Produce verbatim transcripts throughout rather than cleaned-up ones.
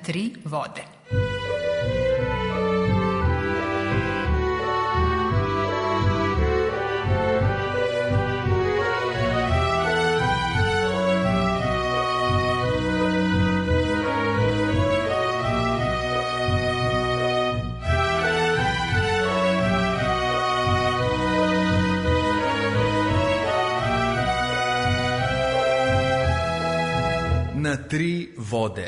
tri vode. Na tri vode.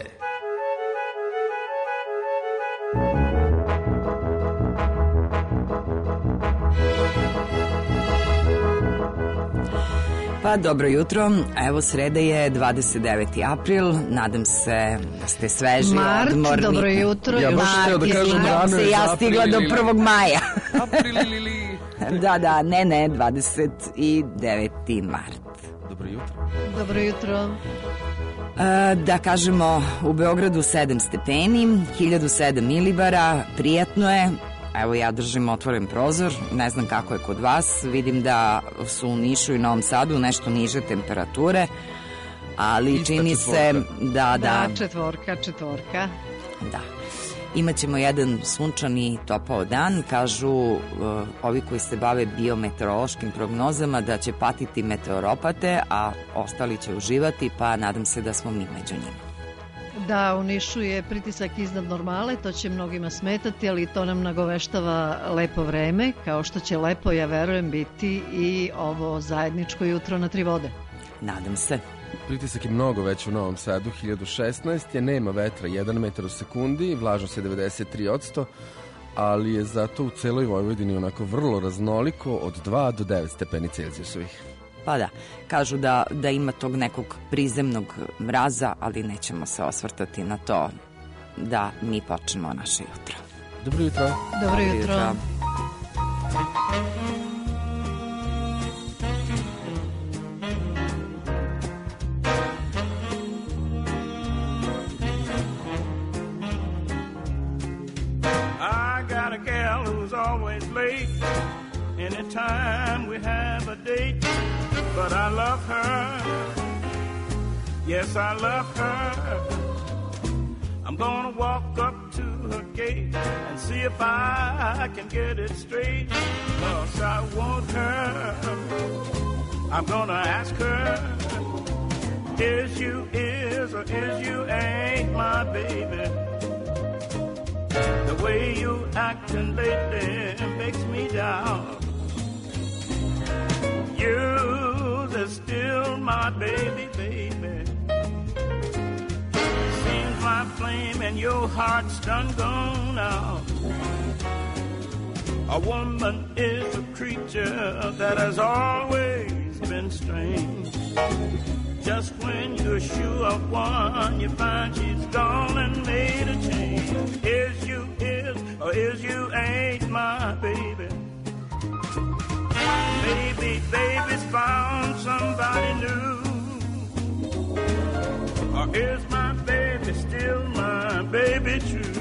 Pa dobro jutro, evo sreda je dvadeset deveti april, nadam se da ste sveži, Mart, odmorni. dobro jutro. Ja baš htio da kažem Nadam se ja stigla do prvog maja. April ili... Da, da, ne, ne, dvadeset deveti mart. Dobro jutro. Dobro jutro. E, da kažemo, u Beogradu sedam stepeni, hiljadu sedam milibara, prijatno je. Evo ja držim otvoren prozor, ne znam kako je kod vas, vidim da su u Nišu i Novom Sadu nešto niže temperature, ali Ista čini četvorka. se da, da, Da, četvorka, četvorka. da. Imaćemo jedan sunčani topao dan, kažu uh, ovi koji se bave biometeorološkim prognozama da će patiti meteoropate, a ostali će uživati, pa nadam se da smo mi među njima. Da, u Nišu je pritisak iznad normale, to će mnogima smetati, ali to nam nagoveštava lepo vreme, kao što će lepo, ja verujem, biti i ovo zajedničko jutro na tri vode. Nadam se. Pritisak je mnogo već u Novom Sadu, hiljadu šesnaest, je nema vetra, jedan metar u sekundi, vlažnost je devedeset tri posto, ali je zato u celoj Vojvodini onako vrlo raznoliko od dva do devet stepeni Celzijusovih. Pa da, kažu da, da ima tog nekog prizemnog mraza, ali nećemo se osvrtati na to da mi počnemo naše jutro. Dobro jutro. Dobro jutro. I got a gal who's always late anytime we have a date, but I love her, yes I love her. I'm gonna walk up to her gate and see if I can get it straight, 'cause I want her. I'm gonna ask her, is you is or is you ain't my baby? The way you acting lately makes me doubt you're still my baby, baby. Seems my flame and your heart's done gone out. A woman is a creature that has always been strange. Just when you're sure of one, you find she's gone and made a change. Is you is or is you ain't my baby? Maybe baby's found somebody new. Or is my baby still my baby true?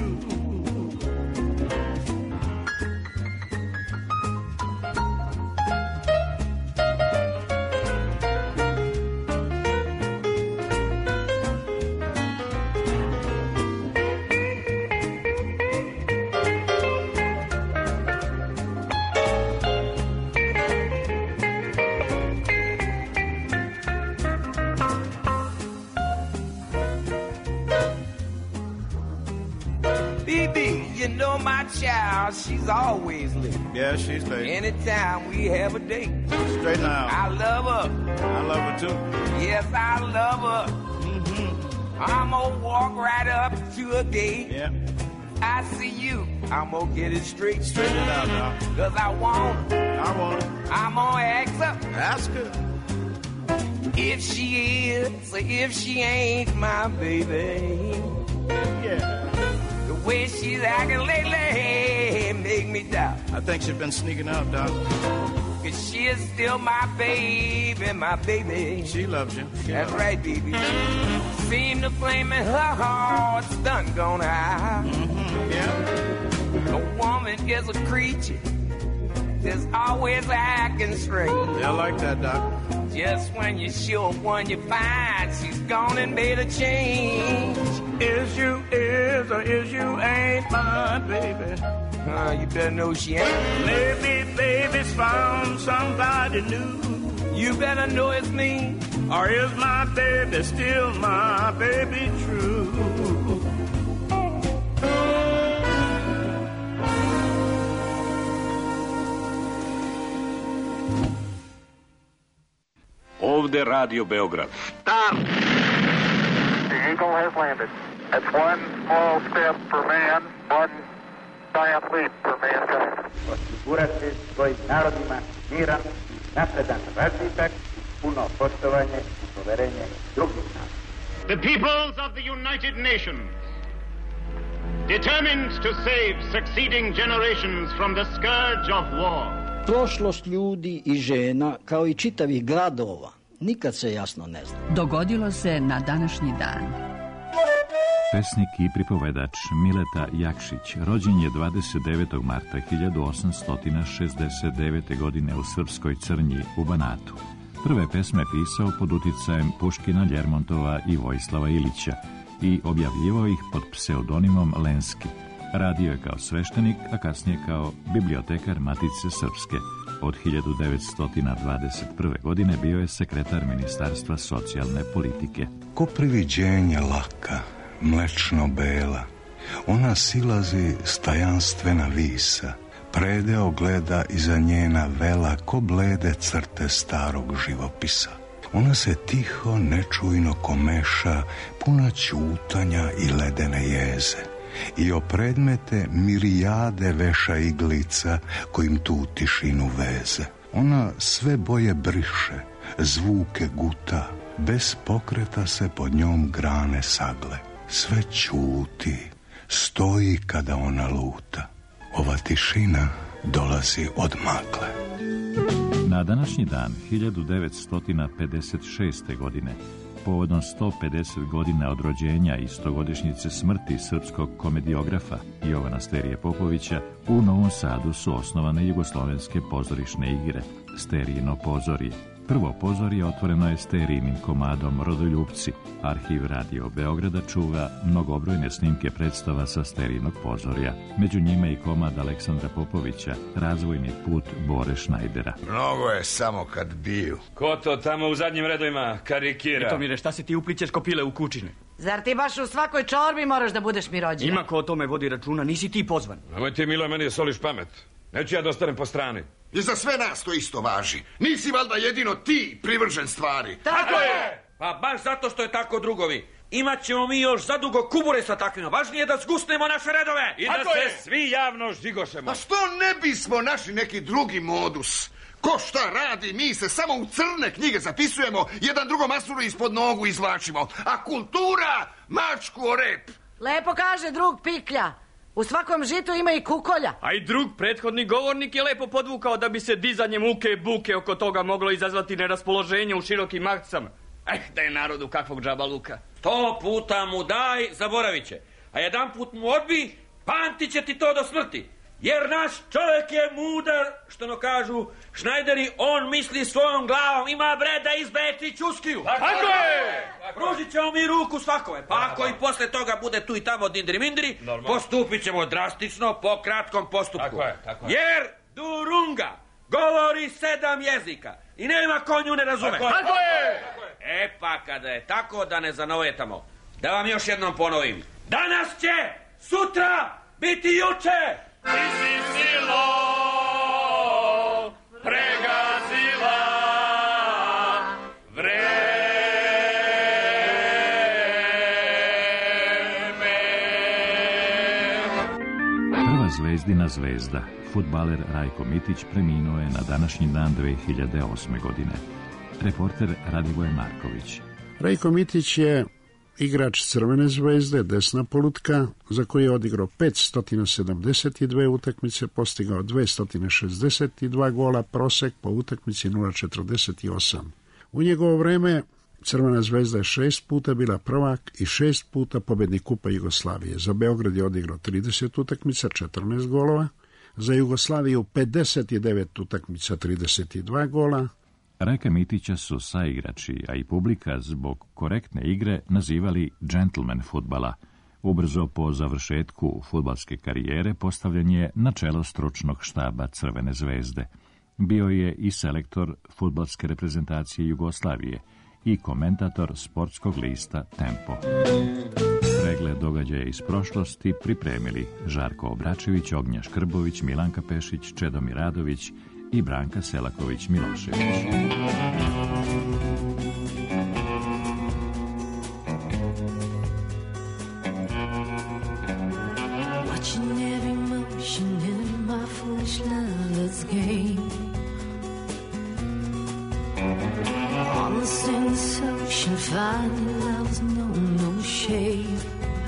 Child, she's always late. Yeah, she's late. Anytime we have a date. Straight now. I love her. I love her too. Yes, I love her. Mm-hmm. I'm gonna walk right up to her gate. Yeah. I see you. I'm gonna get it straight. Straighten it out now. 'Cause I want. I want it. I'm gonna ask her. Ask her. If she is or if she ain't my baby. Yeah. Way she's acting lately make me doubt. I think she's been sneaking out, Doc. 'Cause she is still my baby, my baby. She loves you. She That's loves right, baby. Seem the flame in her heart's done gone out. Mm-hmm. Yeah. A woman is a creature is always acting strange. Yeah, I like that, Doc. Just when you're sure one you find, she's gone and made a change. Is you is or is you ain't my baby? Uh, you better know she ain't. Maybe baby's found somebody new. You better know it's me. Or is my baby still my baby true? Ovde Radio Beograd. Stop! The Eagle has landed. That's one small step for man, one giant leap for mankind. Osigurati svojim narodima miran, napredan razvitak, puno poštovanje i poverenje drugih naroda. The peoples of the United Nations, determined to save succeeding generations from the scourge of war. Prošlost ljudi i žena, kao i čitavih gradova, nikad se jasno ne zna. Dogodilo se na današnji dan. Pesnik i pripovedač Mileta Jakšić rođen je dvadeset devetog marta hiljadu osamsto šezdeset devete. godine u Srpskoj Crnji u Banatu. Prve pesme pisao pod uticajem Puškina, Ljermontova i Vojislava Ilića i objavljivao ih pod pseudonimom Lenski. Radio je kao sveštenik, a kasnije kao bibliotekar Matice Srpske. Od hiljadu devetsto dvadeset prve. godine bio je sekretar Ministarstva socijalne politike. Ko priviđenje laka, mlečno bela, ona silazi stajanstvena visa, predeo gleda iza njena vela ko blede crte starog živopisa. Ona se tiho, nečujno komeša, puna ćutanja i ledene jeze, i o predmete mirijade veša iglica kojim tu tišinu veze. Ona sve boje briše, zvuke guta, bez pokreta se pod njom grane sagle. Sve ćuti, stoji kada ona luta. Ova tišina dolazi od magle. Na današnji dan hiljadu devetsto pedeset šeste. godine, povodom sto pedeset godina od rođenja i stogodišnjice smrti srpskog komediografa Jovana Sterije Popovića, u Novom Sadu su osnovane jugoslovenske pozorišne igre, Sterijino pozorje. Prvo pozorje otvoreno je Sterijinim komadom Rodoljupci. Arhiv Radio Beograda čuva mnogobrojne snimke predstava sa Sterijinog pozorja. Među njima i komad Aleksandra Popovića, Razvojni put Bore Šnajdera. Mnogo je samo kad biju. Ko to tamo u zadnjim redovima karikira? Eto, mire, šta se ti uplićeš ko pile u kućine? Zar ti baš u svakoj čorbi moraš da budeš mi rođena? Ima ko o tome vodi računa, nisi ti pozvan. Nemoj ti, Milo, meni je soliš pamet. Neću ja da ostanem po strani. I za sve nas to isto važi. Nisi valjda jedino ti privržen stvari. Tako je! Pa baš zato što je tako, drugovi. Imat ćemo mi još zadugo kubure sa takvima. Važnije je da zgusnemo naše redove. I da se svi javno žigošemo. A što ne bismo našli neki drugi modus? Ko šta radi, mi se samo u crne knjige zapisujemo, jedan drugom masuru ispod nogu izvlačimo. A kultura, mačku o rep. Lepo kaže drug Piklja. U svakom žitu ima i kukolja. A i drug prethodni govornik je lepo podvukao da bi se dizanje muke i buke oko toga moglo izazvati neraspoloženje u širokim masama. Eh, da je narodu kakvog džaba luka. Sto puta mu daj, zaboravit će. A jedan put mu odbi, pamtit će ti to do smrti. Jer naš čovjek je mudar, što no kažu Šnajderi, on misli svojom glavom, ima bre da izbeti čuskiju. Tako je! Pružit ćemo mi ruku svakome, pa ako i posle toga bude tu i tamo dindri mindri, postupit ćemo drastično po kratkom postupku. Tako je, tako je. Jer Durunga govori sedam jezika i nema ko nju ne razume. Tako je! Tako je! E pa kada je tako, da ne zanovetamo. Da vam još jednom ponovim. Danas će, sutra biti juče! Ti si silo pregazila vreme. Prva zvezdina zvezda, fudbaler Rajko Mitić, preminuo je na današnji dan dve hiljade osme. godine. Reporter Radivoj Marković. Rajko Mitić je igrač Crvene zvezde, desna polutka, za koji je odigrao petsto sedamdeset dve utakmice, postigao dvesta šezdeset dva gola, prosek po utakmici nula zarez četrdeset osam. U njegovo vreme Crvena zvezda je šest puta bila prvak i šest puta pobednik Kupa Jugoslavije. Za Beograd je odigrao trideset utakmica, četrnaest golova, Za Jugoslaviju pedeset devet utakmica, trideset dva gola. Reka Mitića su saigrači, a i publika zbog korektne igre nazivali džentlmen fudbala. Ubrzo po završetku fudbalske karijere postavljen je na čelo stručnog štaba Crvene zvezde. Bio je i selektor fudbalske reprezentacije Jugoslavije i komentator sportskog lista Tempo. Pregled događaja iz prošlosti pripremili Žarko Obračević, Ognja Škrbović, Milanka Pešić, Čedomir Radović i Branka Selaković-Milošević. Watching every motion in my foolish lover's game. On the sense ocean, finding love's no, no shame.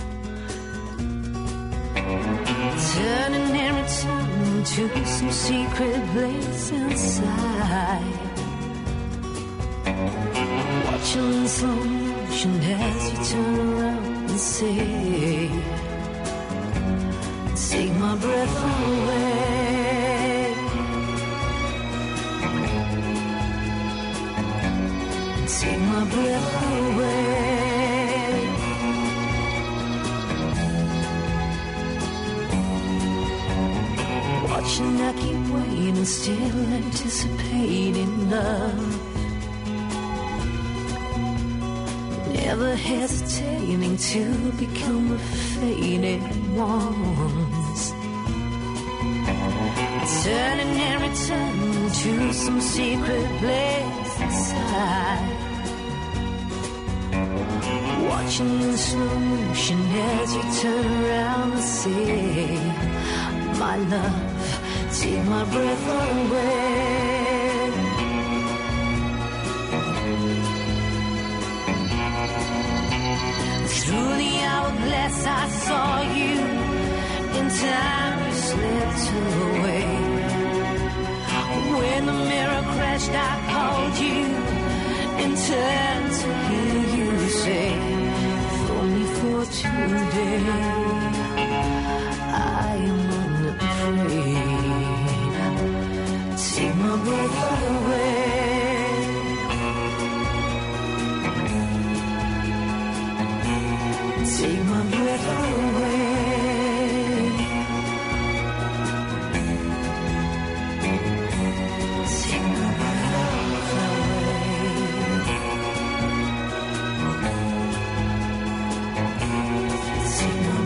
Turning and returning to some secret place inside. Watching in slow motion as you turn around and say, take my breath away. Take my breath away. Watching, I keep waiting, still anticipating love. Never hesitating to become a faded ones. Turning and returning to some secret place inside. Watching in slow motion as you turn around and say, my love, take my breath away. Through the hourglass I saw you, in time you slipped away. When the mirror crashed I called you, and turned to hear you say, if only for today, I am unafraid. Take my breath away. Take my breath away. Take my breath away. Take my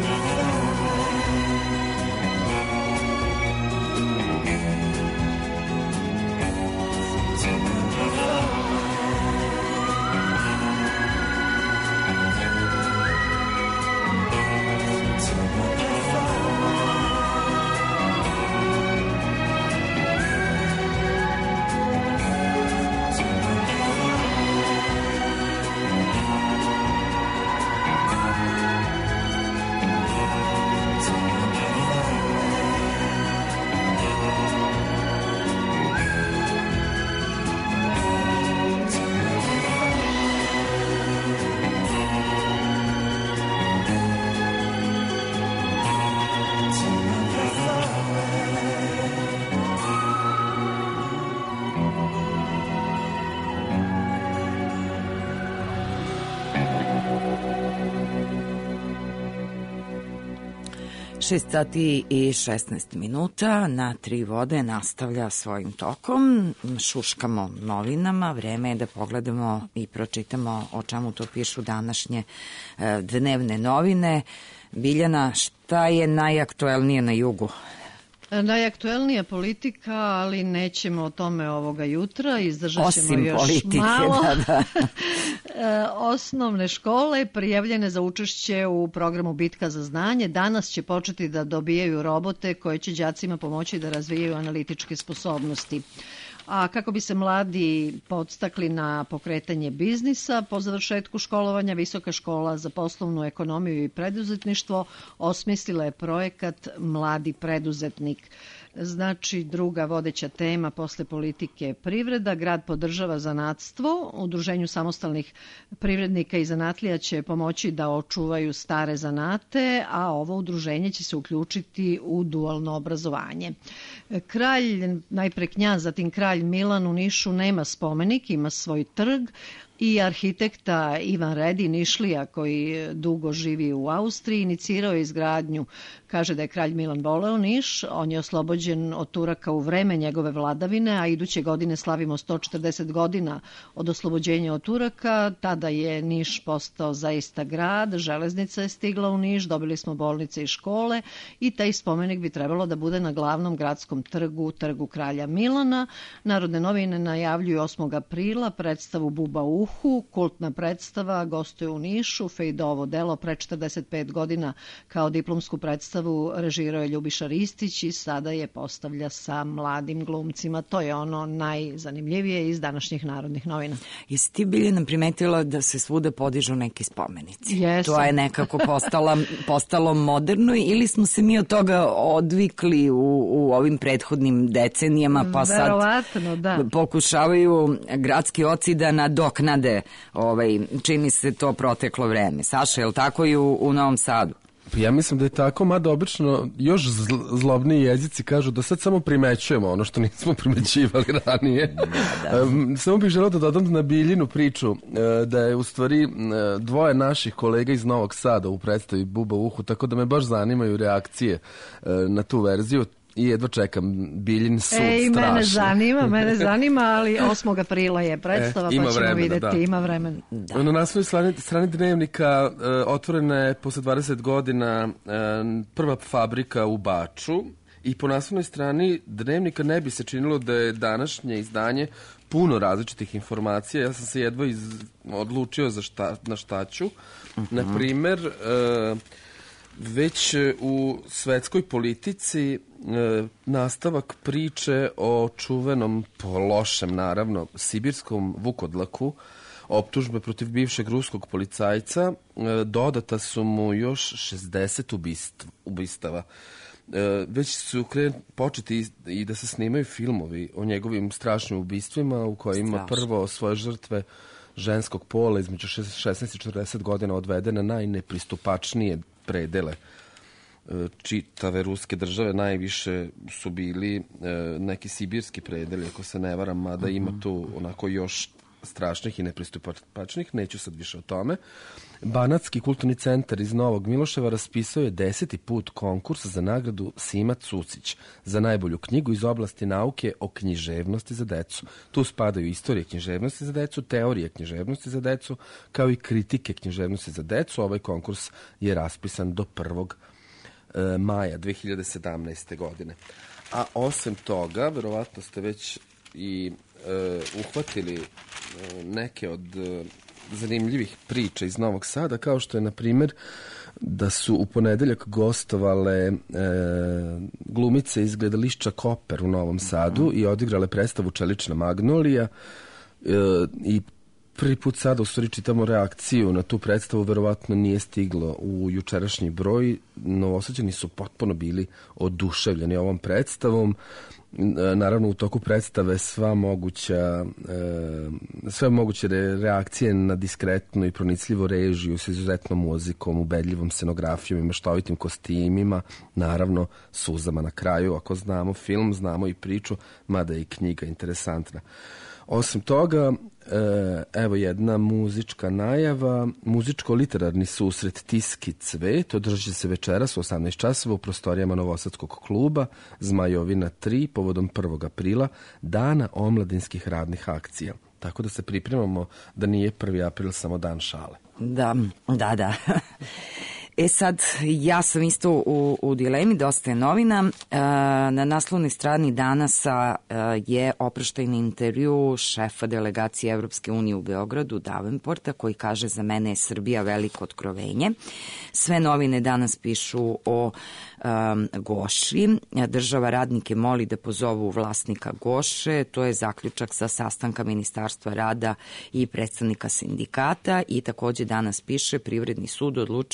šest sati i šesnaest minuta na Tri vode nastavlja svojim tokom. Šuškamo novinama, vreme je da pogledamo i pročitamo o čemu to pišu današnje dnevne novine. Biljana, šta je najaktuelnije na jugu? Najaktuelnija politika, ali nećemo o tome ovoga jutra, izdržat ćemo Osim još politike, malo. Da, da. Osnovne škole prijavljene za učešće u programu Bitka za znanje danas će početi da dobijaju robote koje će đacima pomoći da razvijaju analitičke sposobnosti. A kako bi se mladi podstakli na pokretanje biznisa, po završetku školovanja Visoka škola za poslovnu ekonomiju i preduzetništvo osmislila je projekat Mladi preduzetnik. Znači, druga vodeća tema posle politike je privreda. Grad podržava zanatstvo. Udruženju samostalnih privrednika i zanatlija će pomoći da očuvaju stare zanate, a ovo udruženje će se uključiti u dualno obrazovanje. Kralj, najpre knjaz, zatim kralj Milan u Nišu nema spomenik, ima svoj trg, i arhitekta Ivan Redi, Nišlija, koji dugo živi u Austriji, inicirao je izgradnju. Kaže da je kralj Milan voleo Niš, on je oslobođen od Turaka u vreme njegove vladavine, a iduće godine slavimo sto četrdeset godina od oslobođenja od Turaka. Tada je Niš postao zaista grad, železnica je stigla u Niš, dobili smo bolnice i škole i taj spomenik bi trebalo da bude na glavnom gradskom trgu, trgu kralja Milana. Narodne novine najavljuju osmog aprila predstavu Buba u uhu, kultna predstava, gostuje u Nišu, Fejdovo delo pre četrdeset pet godina kao diplomsku predstavu režirao je Ljubiša Ristić i sada je postavlja sa mladim glumcima. To je ono najzanimljivije iz današnjih Narodnih novina. Jesi ti, Biljana, primetila da se svuda podižu neki spomenici? Jesam. To je nekako postala, postalo moderno ili smo se mi od toga odvikli u, u ovim prethodnim decenijama, pa sad Verovatno, da. pokušavaju gradski oci da nadoknade, ovaj, čini se to proteklo vreme. Saša, je li tako i u, u Novom Sadu? Ja mislim da je tako, mada obično još zlobniji jezici kažu da sad samo primećujemo ono što nismo primećivali ranije. Da, da. Samo bih želeo da dodam na Biljinu priču da je u stvari dvoje naših kolega iz Novog Sada u predstavi Buba u uhu, tako da me baš zanimaju reakcije na tu verziju. I jedva čekam Biljin sud Ej, strašno. Mene zanima, mene zanima, ali osmog aprila je predstava, e, pa ćemo vremena, vidjeti, da. Ima vremena. Da. Na naslovnoj strani, strani Dnevnika uh, otvorena je posle dvadeset godina uh, prva fabrika u Baču i po naslovnoj strani Dnevnika ne bi se činilo da je današnje izdanje puno različitih informacija. Ja sam se jedva iz, odlučio za šta, na šta ću. Uh-huh. Na primer, uh, već u svetskoj politici e, nastavak priče o čuvenom, po lošem naravno, sibirskom vukodlaku, optužbe protiv bivšeg ruskog policajca, e, dodata su mu još šezdeset ubistv, ubistava. E, već su kren, početi i da se snimaju filmovi o njegovim strašnim ubistvima u kojima Strašno. prvo svoje žrtve ženskog pola između šesnaest i četrdeset godina odvede na najnepristupačnije predele čitave ruske države. Najviše su bili neki sibirski predeli, ako se ne varam, mada ima tu onako još strašnih i nepristupačnih, neću sad više o tome. Banatski kulturni centar iz Novog Miloševa raspisao je deseti put konkurs za nagradu Sima Cucić za najbolju knjigu iz oblasti nauke o književnosti za decu. Tu spadaju istorije književnosti za decu, teorije književnosti za decu, kao i kritike književnosti za decu. Ovaj konkurs je raspisan do prvog maja dve hiljade sedamnaeste. godine. A osim toga, verovatno ste već i uh, uhvatili uh, neke od uh, zanimljivih priča iz Novog Sada, kao što je, na primjer, da su u ponedeljak gostovale e, glumice iz gledališća Koper u Novom Sadu mm-hmm. i odigrale predstavu Čelična magnolija e, i prvi put sada u stvari čitamo reakciju na tu predstavu, verovatno nije stiglo u jučerašnji broj. Novosađani su potpuno bili oduševljeni ovom predstavom. Naravno, u toku predstave sva moguća, sve moguće reakcije na diskretnu i pronicljivu režiju s izuzetnom muzikom, ubedljivom scenografijom i maštovitim kostimima, naravno suzama na kraju. Ako znamo film, znamo i priču, mada je i knjiga interesantna. Osim toga, evo jedna muzička najava, muzičko-literarni susret Tiski cvet održat se večeras u osamnaest časova u prostorijama Novosadskog kluba Zmajovina tri povodom prvog aprila, dana omladinskih radnih akcija. Tako da se pripremamo da nije prvi april samo dan šale. Da, da, da. E sad, ja sam isto u, u dilemi, dosta je novina. E, na naslovnoj strani Danasa e, je oproštajni intervju šefa delegacije Evropske unije u Beogradu, Davenporta, koji kaže: za mene je Srbija veliko otkrovenje. Sve novine danas pišu o um, Goši. Država radnike moli da pozovu vlasnika Goše. To je zaključak sa sastanka Ministarstva rada i predstavnika sindikata. I takođe danas piše: Privredni sud odlučio da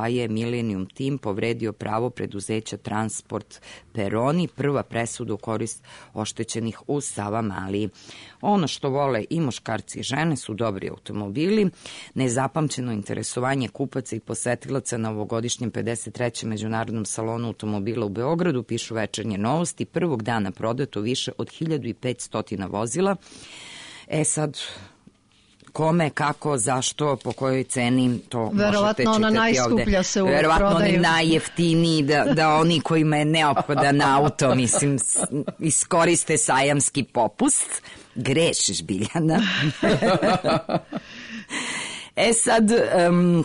da je Millennium Team povredio pravo preduzeća Transport Peroni, prva presuda u korist oštećenih u Savamali. Ono što vole i muškarci i žene su dobri automobili, nezapamćeno interesovanje kupaca i posetilaca na ovogodišnjem pedeset trećem međunarodnom salonu automobila u Beogradu, pišu Večernje novosti, prvog dana prodato više od hiljadu petsto vozila. E sad, kome, kako, zašto, po kojoj ceni, to možete čitati ovde. Verovatno ona najskuplja se uvek Verovatno prodaju. oni najjeftiniji, da, da oni kojima je neophodan auto, mislim, iskoriste sajamski popust. Grešiš, Biljana. E sad, um,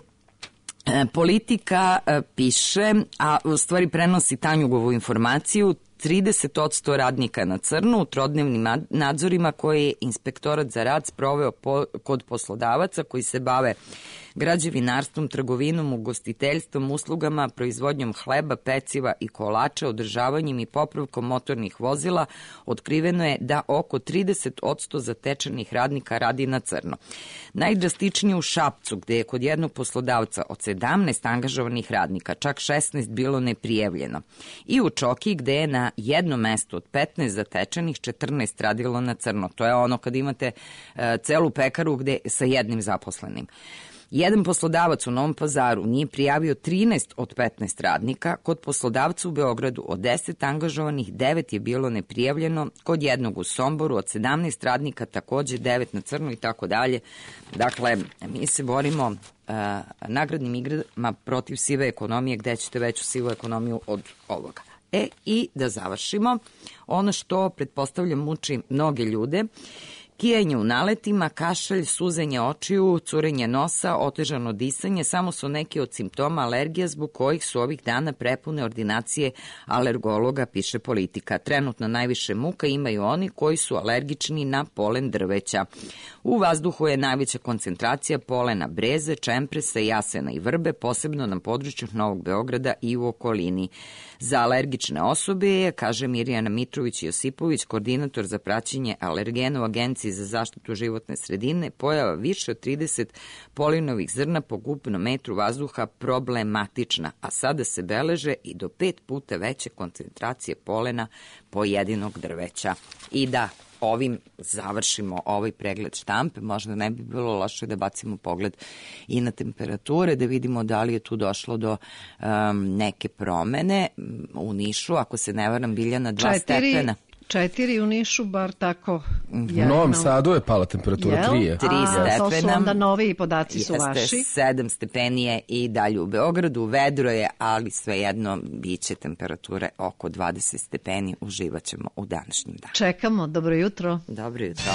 Politika piše, a u stvari prenosi Tanjugovu informaciju, trideset posto radnika na crnu u trodnevnim nadzorima koje je Inspektorat za rad sproveo po, kod poslodavaca koji se bave građevinarstvom, trgovinom, ugostiteljstvom, uslugama, proizvodnjom hleba, peciva i kolača, održavanjem i popravkom motornih vozila. Otkriveno je da oko trideset posto zatečenih radnika radi na crno. Najdrastičnije u Šapcu, gde je kod jednog poslodavca od sedamnaest angažovanih radnika čak šesnaest bilo neprijavljeno. I u Čoki, gde je na jedno mesto od petnaest zatečenih četrnaest radilo na crno. To je ono kad imate uh, celu pekaru gde sa jednim zaposlenim. Jedan poslodavac u Novom Pazaru nije prijavio trinaest od petnaest radnika, kod poslodavca u Beogradu od deset angažovanih devet je bilo neprijavljeno, kod jednog u Somboru od sedamnaest radnika takođe devet na crno i tako dalje. Dakle, mi se borimo uh, nagradnim igrama protiv sive ekonomije, gde ćete veću sivu ekonomiju od ovoga. E, i da završimo, ono što pretpostavljam muči mnoge ljude, kijanje u naletima, kašalj, suzenje očiju, curenje nosa, otežano disanje samo su neki od simptoma alergija zbog kojih su ovih dana prepune ordinacije alergologa, piše Politika. Trenutno najviše muka imaju oni koji su alergični na polen drveća. U vazduhu je najveća koncentracija polena breze, čempresa, jasena i vrbe, posebno na području Novog Beograda i u okolini. Za alergične osobe je, kaže Mirjana Mitrović-Josipović, koordinator za praćenje alergena u Agenciji za zaštitu životne sredine, pojava više od trideset polinovih zrna po kubnom metru vazduha problematična, a sada se beleže i do pet puta veće koncentracije polena pojedinog drveća. I da ovim završimo ovaj pregled štampe, možda ne bi bilo loše da bacimo pogled i na temperature, da vidimo da li je tu došlo do um, neke promene u Nišu, ako se ne varam, Biljana, dva Četiri. stepena. Četiri u Nišu, bar tako. U Novom Sadu je pala temperatura tri. Tri stepena. To su onda noviji podaci su Jeste, vaši. sedam stepenije i dalje u Beogradu. Vedro je, ali svejedno biće temperature oko dvadeset stepeni. Uživat ćemo u današnjem danu. Čekamo, dobro jutro. Dobro jutro.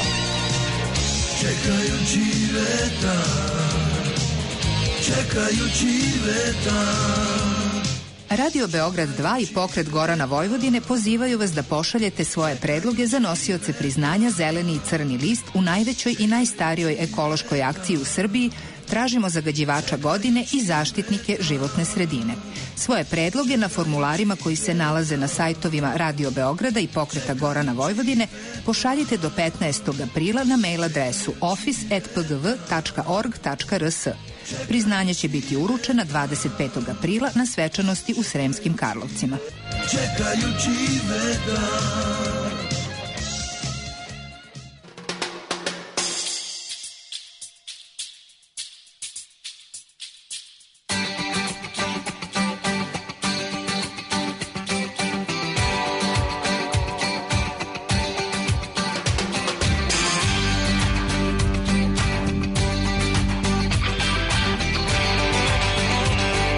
Čekajući vetar, čekajući vetar. Radio Beograd dva i pokret Gorana Vojvodine pozivaju vas da pošaljete svoje predloge za nosioce priznanja Zeleni i Crni list u najvećoj i najstarijoj ekološkoj akciji u Srbiji Tražimo zagađivača godine i zaštitnike životne sredine. Svoje predloge na formularima koji se nalaze na sajtovima Radio Beograda i pokreta Gorana Vojvodine pošaljite do petnaestog aprila na mail adresu office at p g v tačka org tačka r s. Priznanje će biti uručena dvadeset petog aprila na svečanosti u Sremskim Karlovcima. Čekajući vetar.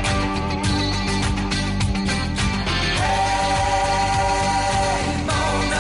Mona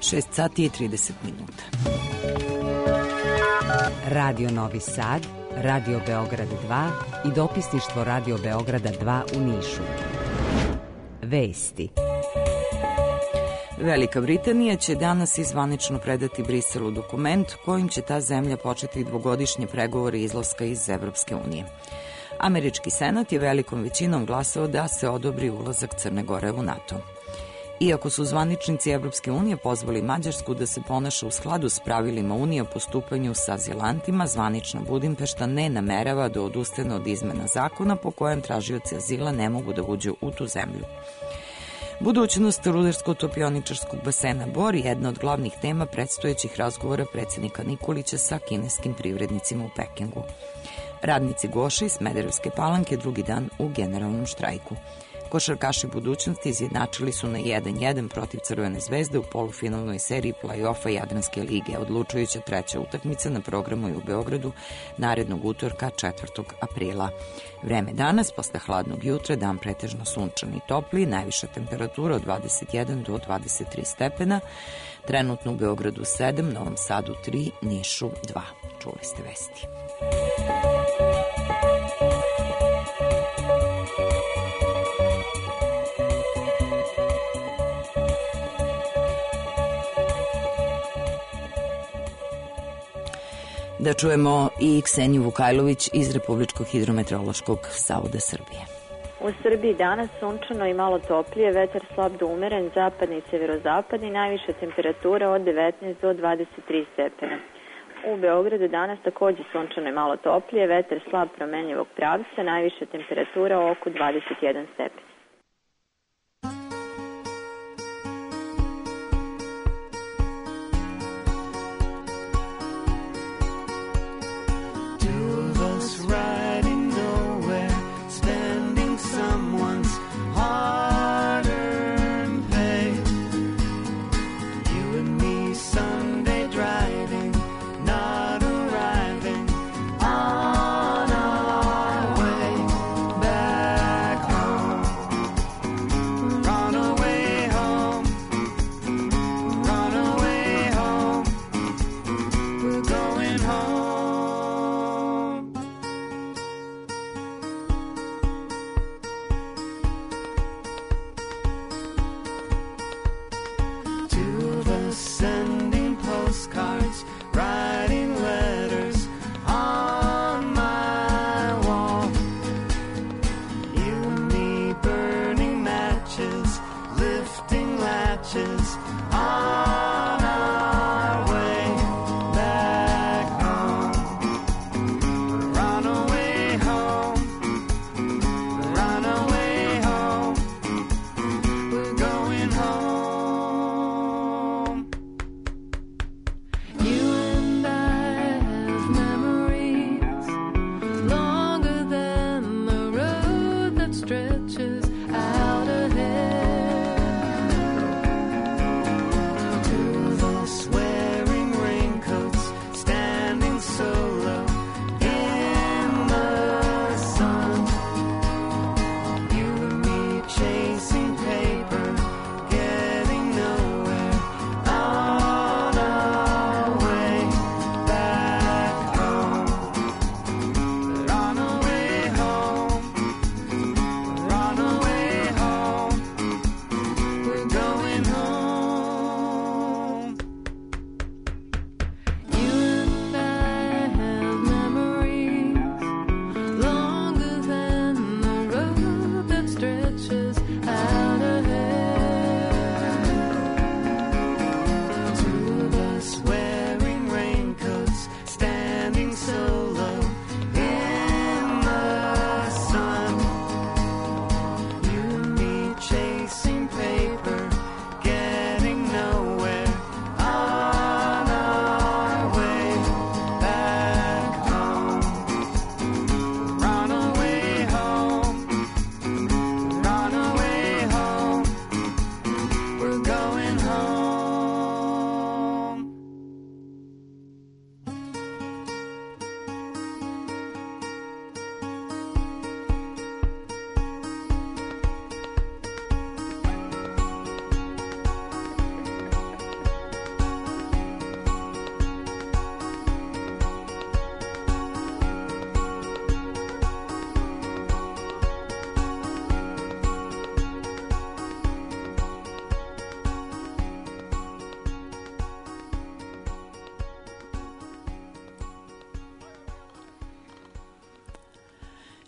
šest sati i trideset minuta. Radio Novi Sad, Radio Beograd dva i dopisništvo Radio Beograda dva u Nišu. Vesti. Velika Britanija će danas izvanično predati Briselu dokument kojim će ta zemlja početi dvogodišnje pregovore izlaska iz Evropske unije. Američki senat je velikom većinom glasao da se odobri ulazak Crne Gore u NATO. Iako su zvaničnici Evropske unije pozvali Mađarsku da se ponaša u skladu s pravilima Unije o postupanju sa azilantima, zvanična Budimpešta ne namerava da odustane od izmena zakona po kojem tražioci azila ne mogu da uđu u tu zemlju. Budućnost rudarsko-topioničarskog basena Bor je jedna od glavnih tema predstojećih razgovora predsjednika Nikolića sa kineskim privrednicima u Pekingu. Radnici Goše iz Smederevske Palanke drugi dan u generalnom štrajku. Košarkaši budućnosti izjednačili su na jedan jedan protiv Crvene zvezde u polufinalnoj seriji play-offa Jadranske lige. Odlučujuća treća utakmica na programu je u Beogradu narednog utorka četvrtog aprila. Vreme danas, posle hladnog jutra, dan pretežno sunčan i topli, najviša temperatura od dvadeset jedan do dvadeset tri stepena, trenutno u Beogradu sedam, Novom Sadu tri, Nišu dva. Čuli ste vesti. Da čujemo i Kseniju Vukajlović iz Republičkog hidrometeorološkog zavoda Srbije. U Srbiji danas sunčano i malo toplije, vetar slab do umeren, zapadni i severozapadni, najviša temperatura od devetnaest do dvadeset tri stepena. U Beogradu danas takođe sunčano i malo toplije, vetar slab promenljivog pravca, najviša temperatura oko dvadeset jedan stepen. Riding nowhere, spending someone's hard-earned pay. You and me Sunday driving, not arriving on our way back home.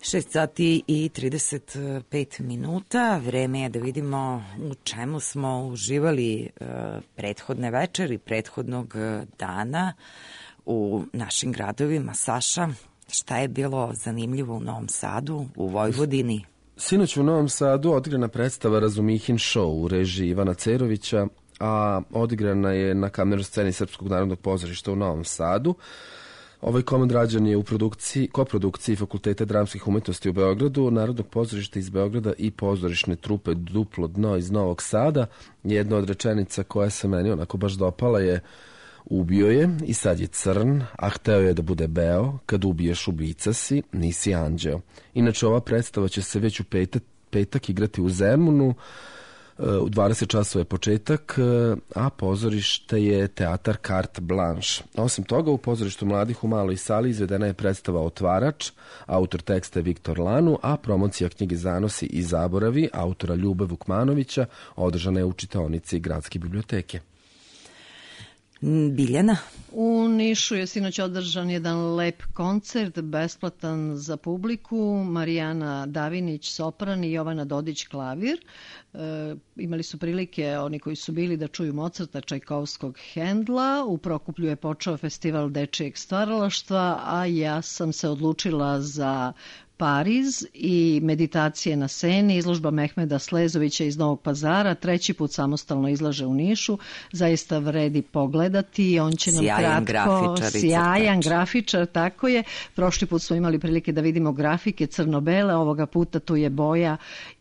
šest sati i trideset pet minuta. Vreme je da vidimo u čemu smo uživali uh, prethodne večeri, prethodnog dana u našim gradovima. Saša, šta je bilo zanimljivo u Novom Sadu, u Vojvodini? Sinoć u Novom Sadu odigrana predstava Razumihin show u režiji Ivana Cerovića, a odigrana je na kamernoj sceni Srpskog narodnog pozorišta u Novom Sadu. Ovaj komad rađen je u produkciji, koprodukciji Fakulteta dramskih umetnosti u Beogradu, Narodnog pozorišta iz Beograda i pozorišne trupe Duplo dno iz Novog Sada. Jedna od rečenica koja se meni onako baš dopala je: ubio je i sad je crn, a hteo je da bude beo, kad ubiješ ubica si, nisi anđeo. Inače, ova predstava će se već u petak, petak igrati u Zemunu, u dvadeset časova je početak, a pozorište je teatar Carte Blanche. Osim toga, u pozorištu mladih u maloj sali izvedena je predstava Otvarač, autor teksta je Viktor Lanu, a promocija knjige Zanosi i zaboravi autora Ljube Vukmanovića održana je u čitaonici Gradske biblioteke. Biljana? U Nišu je sinoć održan jedan lep koncert, besplatan za publiku. Marijana Davinić sopran i Jovana Dodić klavir. E, imali su prilike oni koji su bili da čuju Mozarta, Čajkovskog, Hendla. U Prokuplju je počeo festival dečijeg stvaralaštva, a ja sam se odlučila za Pariz i meditacije na Seni. Izložba Mehmeda Slezovića iz Novog Pazara treći put samostalno izlaže u Nišu. Zaista vredi pogledati. On će nam sjajan kratko... Grafičar Sjajan grafičar, tako je. Prošli put smo imali prilike da vidimo grafike crno-bele, ovoga puta tu je boja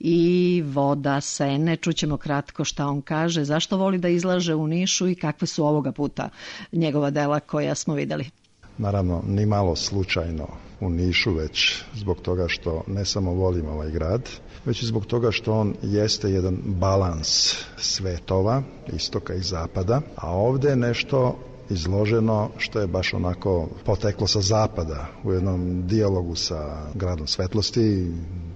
i voda Sene. Čućemo kratko šta on kaže, zašto voli da izlaže u Nišu i kakve su ovoga puta njegova dela koja smo videli. Naravno, ni malo slučajno u Nišu, već zbog toga što ne samo volim ovaj grad, već i zbog toga što on jeste jedan balans svetova, istoka i zapada, a ovde je nešto izloženo što je baš onako poteklo sa zapada, u jednom dijalogu sa gradom svetlosti,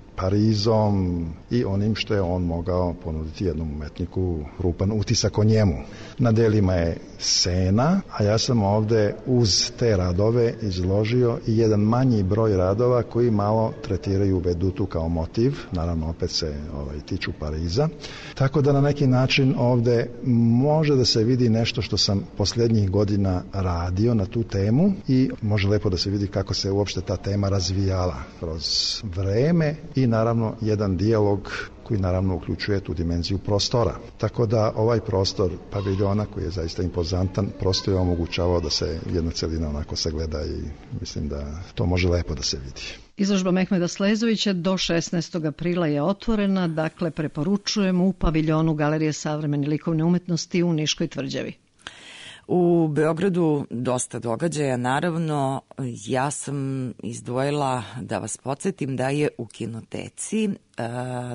Parizom i onim što je on mogao ponuditi jednom umetniku rupan utisak o njemu. Na delima je Sena, a ja sam ovde uz te radove izložio i jedan manji broj radova koji malo tretiraju Vedutu kao motiv, naravno opet se ovaj, tiču Pariza. Tako da na neki način ovde može da se vidi nešto što sam posljednjih godina radio na tu temu i može lepo da se vidi kako se uopšte ta tema razvijala kroz vreme i naravno jedan dijalog koji naravno uključuje tu dimenziju prostora. Tako da ovaj prostor paviljona koji je zaista impozantan prosto je omogućavao da se jedna celina onako sagleda i mislim da to može lepo da se vidi. Izložba Mehmeda Slezovića do šesnaestog aprila je otvorena, dakle preporučujem u paviljonu Galerije savremene likovne umetnosti u Niškoj tvrđavi. U Beogradu dosta događaja, naravno. Ja sam izdvojila da vas podsjetim da je u kinoteci uh,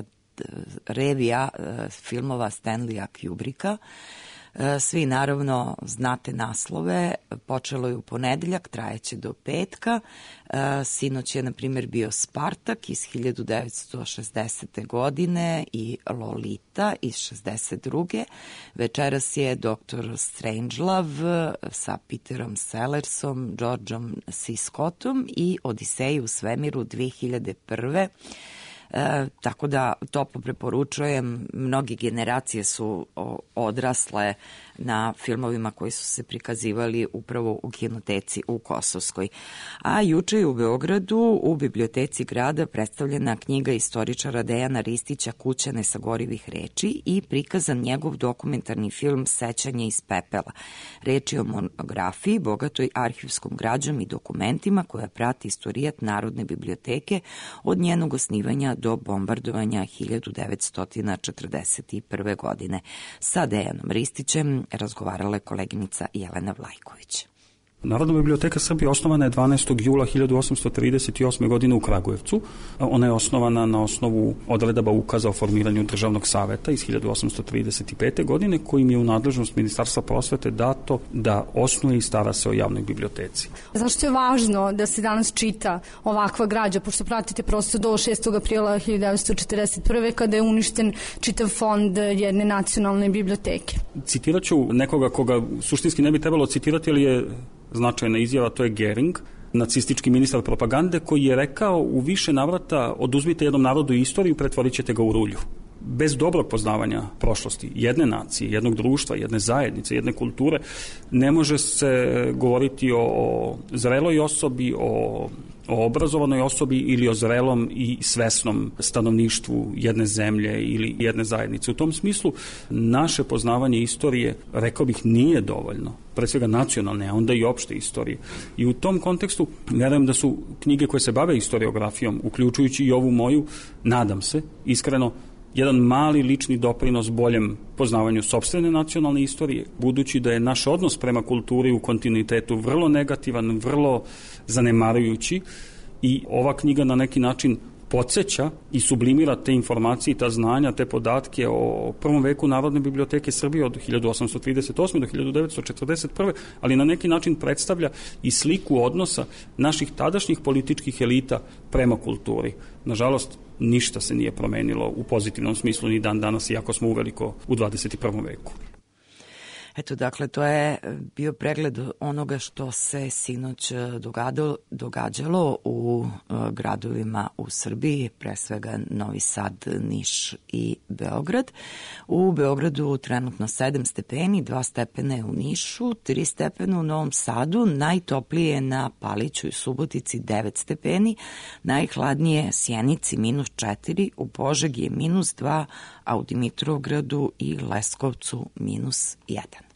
revija uh, filmova Stanleya Kubricka. Uh, svi naravno znate naslove, počelo je u ponedeljak, trajeće do petka. Uh, sinoć je na primjer bio Spartak iz hiljadu devetsto šezdesete godine i Lolita iz šezdeset druge. Večeras je doktor Strangelove sa Peterom Sellersom, Georgeom C. Scottom i Odiseju u svemiru dve hiljade prve. E, tako da toplo preporučujem, mnogi generacije su o, odrasle na filmovima koji su se prikazivali upravo u kinoteci u Kosovskoj. A juče je u Beogradu u biblioteci grada predstavljena knjiga istoričara Dejana Ristića Kuća nesagorivih reči i prikazan njegov dokumentarni film Sećanje iz pepela. Reč je o monografiji bogatoj arhivskom građom i dokumentima koja prati istorijat Narodne biblioteke od njenog osnivanja do bombardovanja hiljadu devetsto četrdeset prve. godine. Sa Dejanom Ristićem razgovarala je koleginica Jelena Vlajković. Narodna biblioteka Srbije osnovana je dvanaestog jula hiljadu osamsto trideset osme. godine u Kragujevcu. Ona je osnovana na osnovu odredaba ukaza o formiranju državnog saveta iz hiljadu osamsto trideset pete. godine, kojim je u nadležnost Ministarstva prosvete dato da osnuje i stara se o javnoj biblioteci. Zašto je važno da se danas čita ovakva građa, pošto pratite prosto do šestog aprila hiljadu devetsto četrdeset prve. kada je uništen čitav fond jedne nacionalne biblioteke? Citirat ću nekoga koga suštinski ne bi trebalo citirati, ali je značajna izjava, to je Gering, nacistički ministar propagande koji je rekao u više navrata oduzmite jednom narodu istoriju, pretvorit ćete ga u rulju. Bez dobrog poznavanja prošlosti jedne nacije, jednog društva, jedne zajednice, jedne kulture, ne može se govoriti o zreloj osobi, o, o obrazovanoj osobi ili o zrelom i svesnom stanovništvu jedne zemlje ili jedne zajednice. U tom smislu naše poznavanje istorije, rekao bih, nije dovoljno. Pre svega nacionalne, a onda i opšte istorije. I u tom kontekstu verujem da su knjige koje se bave historiografijom, uključujući i ovu moju, nadam se, iskreno, jedan mali lični doprinos boljem poznavanju sopstvene nacionalne istorije, budući da je naš odnos prema kulturi u kontinuitetu vrlo negativan, vrlo zanemarujući i ova knjiga na neki način podsjeća i sublimira te informacije, ta znanja, te podatke o prvom veku Narodne biblioteke Srbije od hiljadu osamsto trideset osme do hiljadu devetsto četrdeset prve, ali na neki način predstavlja i sliku odnosa naših tadašnjih političkih elita prema kulturi. Nažalost, ništa se nije promenilo u pozitivnom smislu ni dan danas, iako smo uveliko u dvadeset prvom veku. Eto, dakle, to je bio pregled onoga što se sinoć dogadalo, događalo u uh, gradovima u Srbiji, pre svega Novi Sad, Niš i Beograd. U Beogradu trenutno sedam stepeni, dva stepene u Nišu, tri stepena u Novom Sadu, najtoplije na Paliću i Subotici devet stepeni, najhladnije Sjenici minus četiri, u Požegi je minus dva, a u Dimitrovgradu i Leskovcu minus jedan.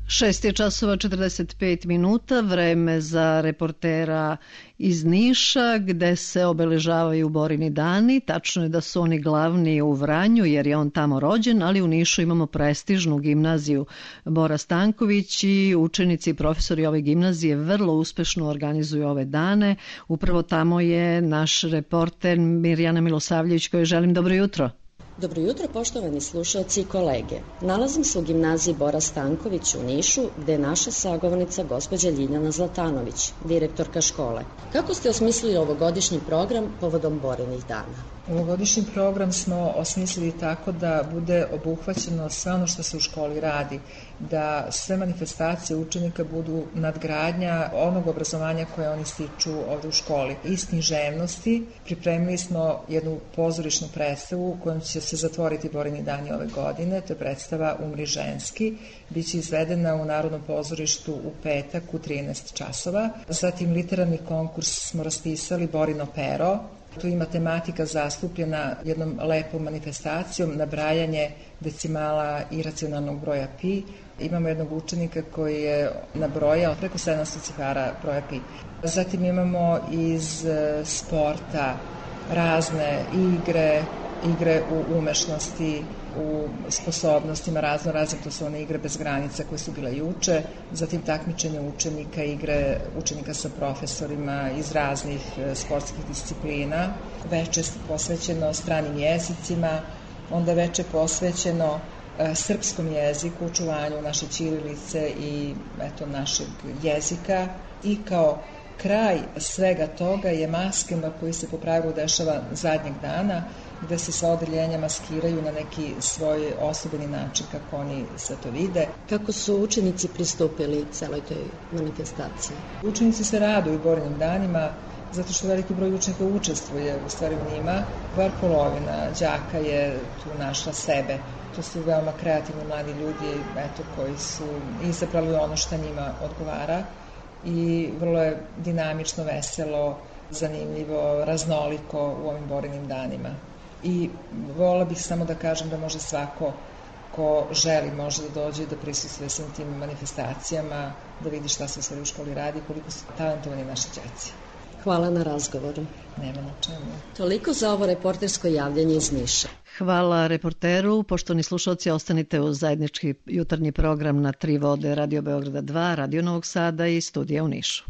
Šest je časova četrdeset pet minuta, vreme za reportera iz Niša gde se obeležavaju Borini dani. Tačno je da su oni glavni u Vranju jer je on tamo rođen, ali u Nišu imamo prestižnu gimnaziju Bora Stanković i učenici i profesori ove gimnazije vrlo uspešno organizuju ove dane. Upravo tamo je naš reporter Mirjana Milosavljević kojoj želim dobro jutro. Dobro jutro, poštovani slušalci i kolege. Nalazim se u gimnaziji Bora Stanković u Nišu, gde je naša sagovornica gospođa Ljiljana Zlatanović, direktorka škole. Kako ste osmislili ovogodišnji program povodom Borinih dana? Ovogodišnji program smo osmislili tako da bude obuhvaćeno sve ono što se u školi radi, da sve manifestacije učenika budu nadgradnja onog obrazovanja koje oni stiču ovde u školi. Iz književnosti pripremili smo jednu pozorišnu predstavu kojom će se zatvoriti Borini dani ove godine. To je predstava Umri ženski. Biće izvedena u Narodnom pozorištu u petak u trinaest časova. Zatim literarni konkurs smo raspisali Borino pero. Tu ima tematika zastupljena jednom lepom manifestacijom, nabrajanje decimala iracionalnog broja pi. Imamo jednog učenika koji je nabrojao preko sedamsto cifara broja pi. Zatim imamo iz sporta razne igre, igre u umešnosti, u sposobnostima razno razne, to su one igre bez granica koje su bile juče, zatim takmičenje učenika, igre učenika sa profesorima iz raznih sportskih disciplina, veče posvećeno stranim jezicima, onda veče posvećeno srpskom jeziku, očuvanju naše ćirilice i eto našeg jezika i kao kraj svega toga je maskama koji se po pravilu dešava zadnjeg dana, gde se sva odeljenja maskiraju na neki svoj osobeni način kako oni sve to vide. Kako su učenici pristupili celoj toj manifestaciji? Učenici se raduju Borinim danima zato što veliki broj učenika učestvuje u stvari u njima. Bar polovina đaka je tu našla sebe. To su veoma kreativni mladi ljudi eto, koji su izabrali ono što njima odgovara i vrlo je dinamično, veselo, zanimljivo, raznoliko u ovim Borinim danima. I vola bih samo da kažem da može svako ko želi može da dođe da prisustvuje svim tim manifestacijama, da vidi šta se u stvari u školi radi, koliko su talentovani naši đaci. Hvala na razgovoru. Nema na čemu. Toliko za ovo reportersko javljanje iz Niša. Hvala reporteru. Poštovani slušalci, ostanite u zajednički jutarnji program na tri vode Radio Beograda dva, Radio Novog Sada i studija u Nišu.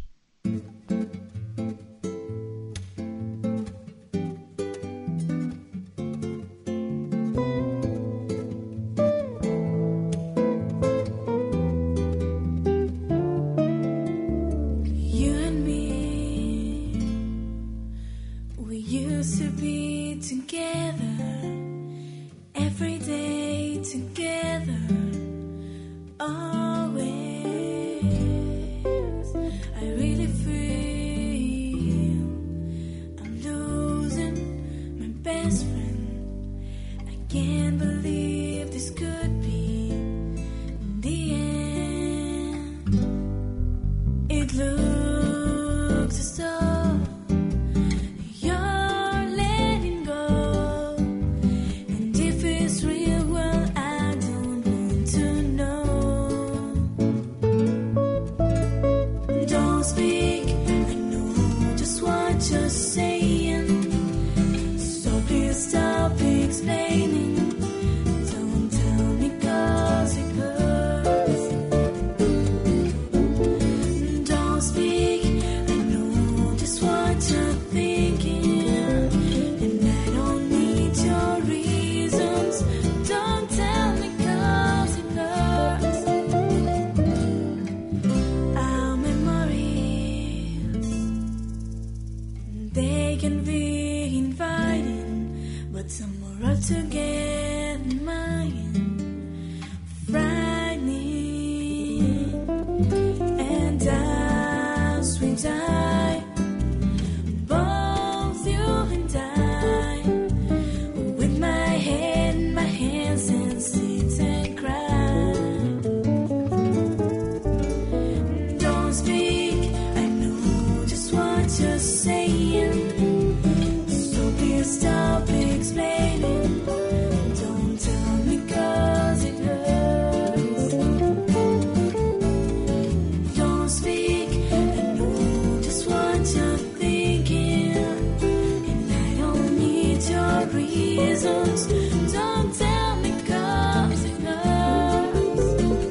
reasons. Don't tell me 'cause it hurts.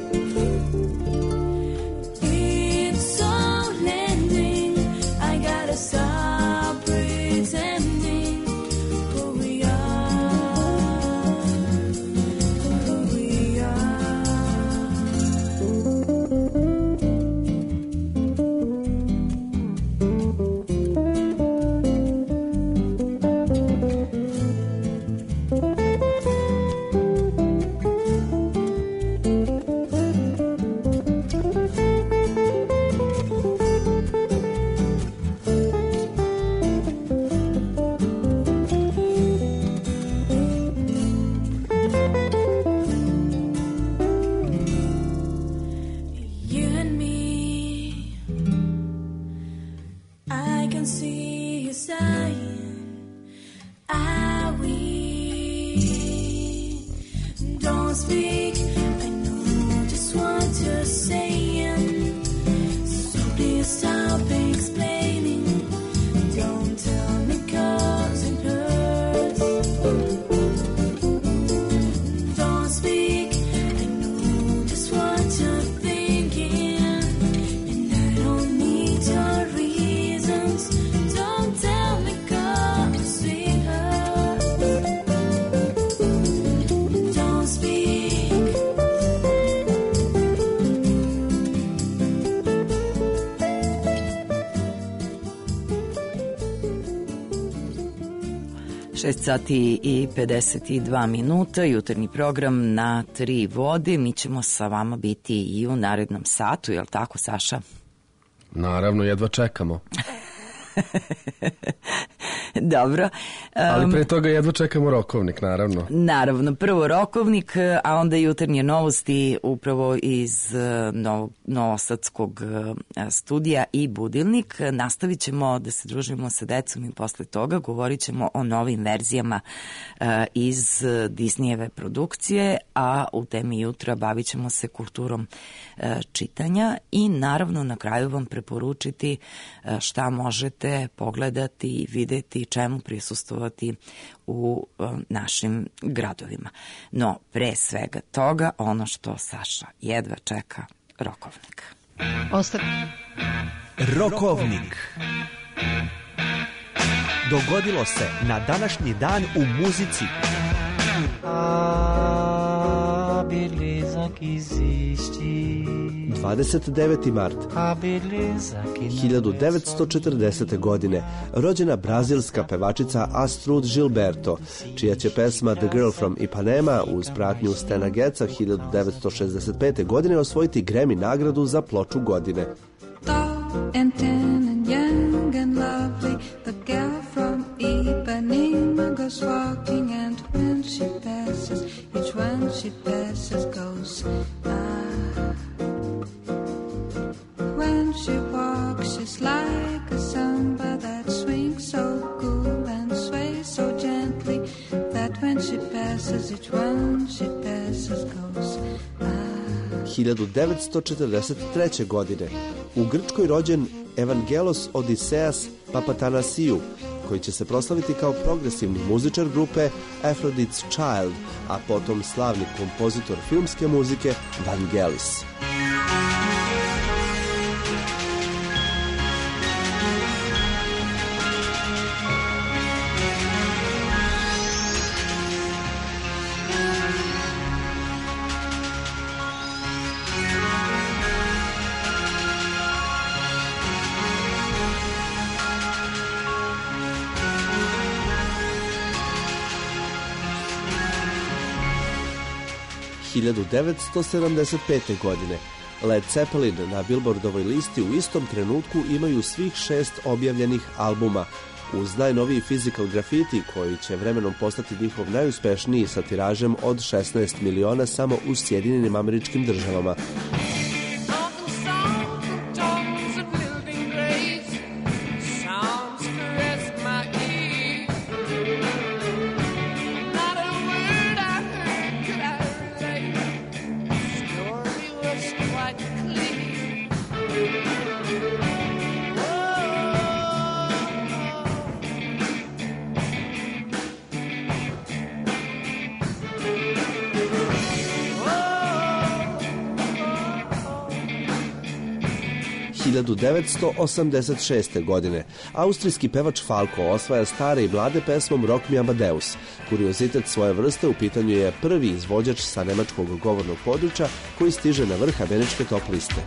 It's all ending. I gotta stop pretending who we are, who we You and me, I can see you sighing. Are we? Don't speak. I know just what you're saying. So please stop explaining. Don't tell me 'cause it hurts. Don't speak. I know just what you're thinking, and I don't need your reasons. Don't tell me 'cause it hurts. Don't speak. šest sati i pedeset dva minuta, jutarnji program na tri vode. Mi ćemo sa vama biti i u narednom satu, je li tako, Saša? Naravno, jedva čekamo. Dobro. Ali pre toga jedva čekamo rokovnik, naravno. Naravno, prvo rokovnik, a onda jutarnje novosti upravo iz novo, novosadskog studija i Budilnik. Nastavit ćemo da se družimo sa decom i posle toga govorit ćemo o novim verzijama iz Disneyjeve produkcije, a u temi jutra bavit ćemo se kulturom čitanja i naravno na kraju vam preporučiti šta možete pogledati i videti, čemu prisustvovati u našim gradovima. No, pre svega toga, ono što Saša jedva čeka, rokovnik. Ostav... Rokovnik. Dogodilo se na današnji dan u muzici. A beleza que existe. dvadeset deveti mart hiljadu devetsto četrdesete. godine rođena brazilska pevačica Astrud Gilberto, čija će pesma The Girl from Ipanema uz pratnju Stana Getza hiljadu devetsto šezdeset pete. godine osvojiti Grammy nagradu za ploču godine. And tan and young and lovely, the girl from Ipanema goes walking, and when she passes, each one she passes goes ah. When she walks, she's like a samba that swings so cool and sways so gently, that when she passes, each one she passes goes ah. hiljadu devetsto četrdeset treće. godine u Grčkoj rođen Evangelos Odiseas Papatanasiou, koji će se proslaviti kao progresivni muzičar grupe Aphrodite's Child, a potom slavni kompozitor filmske muzike Vangelis. hiljadu devetsto sedamdeset pete. godine Led Zeppelin na Billboardovoj listi u istom trenutku imaju svih šest objavljenih albuma, uz najnoviji Physical Graffiti, koji će vremenom postati njihov najuspešniji sa tiražem od šesnaest miliona samo u Sjedinjenim Američkim Državama. hiljadu devetsto osamdeset šeste. godine austrijski pevač Falco osvaja stare i mlade pesmom Rock me Amadeus. Kuriozitet svoje vrste, u pitanju je prvi izvođač sa nemačkog govornog područja koji stiže na vrh američke top liste.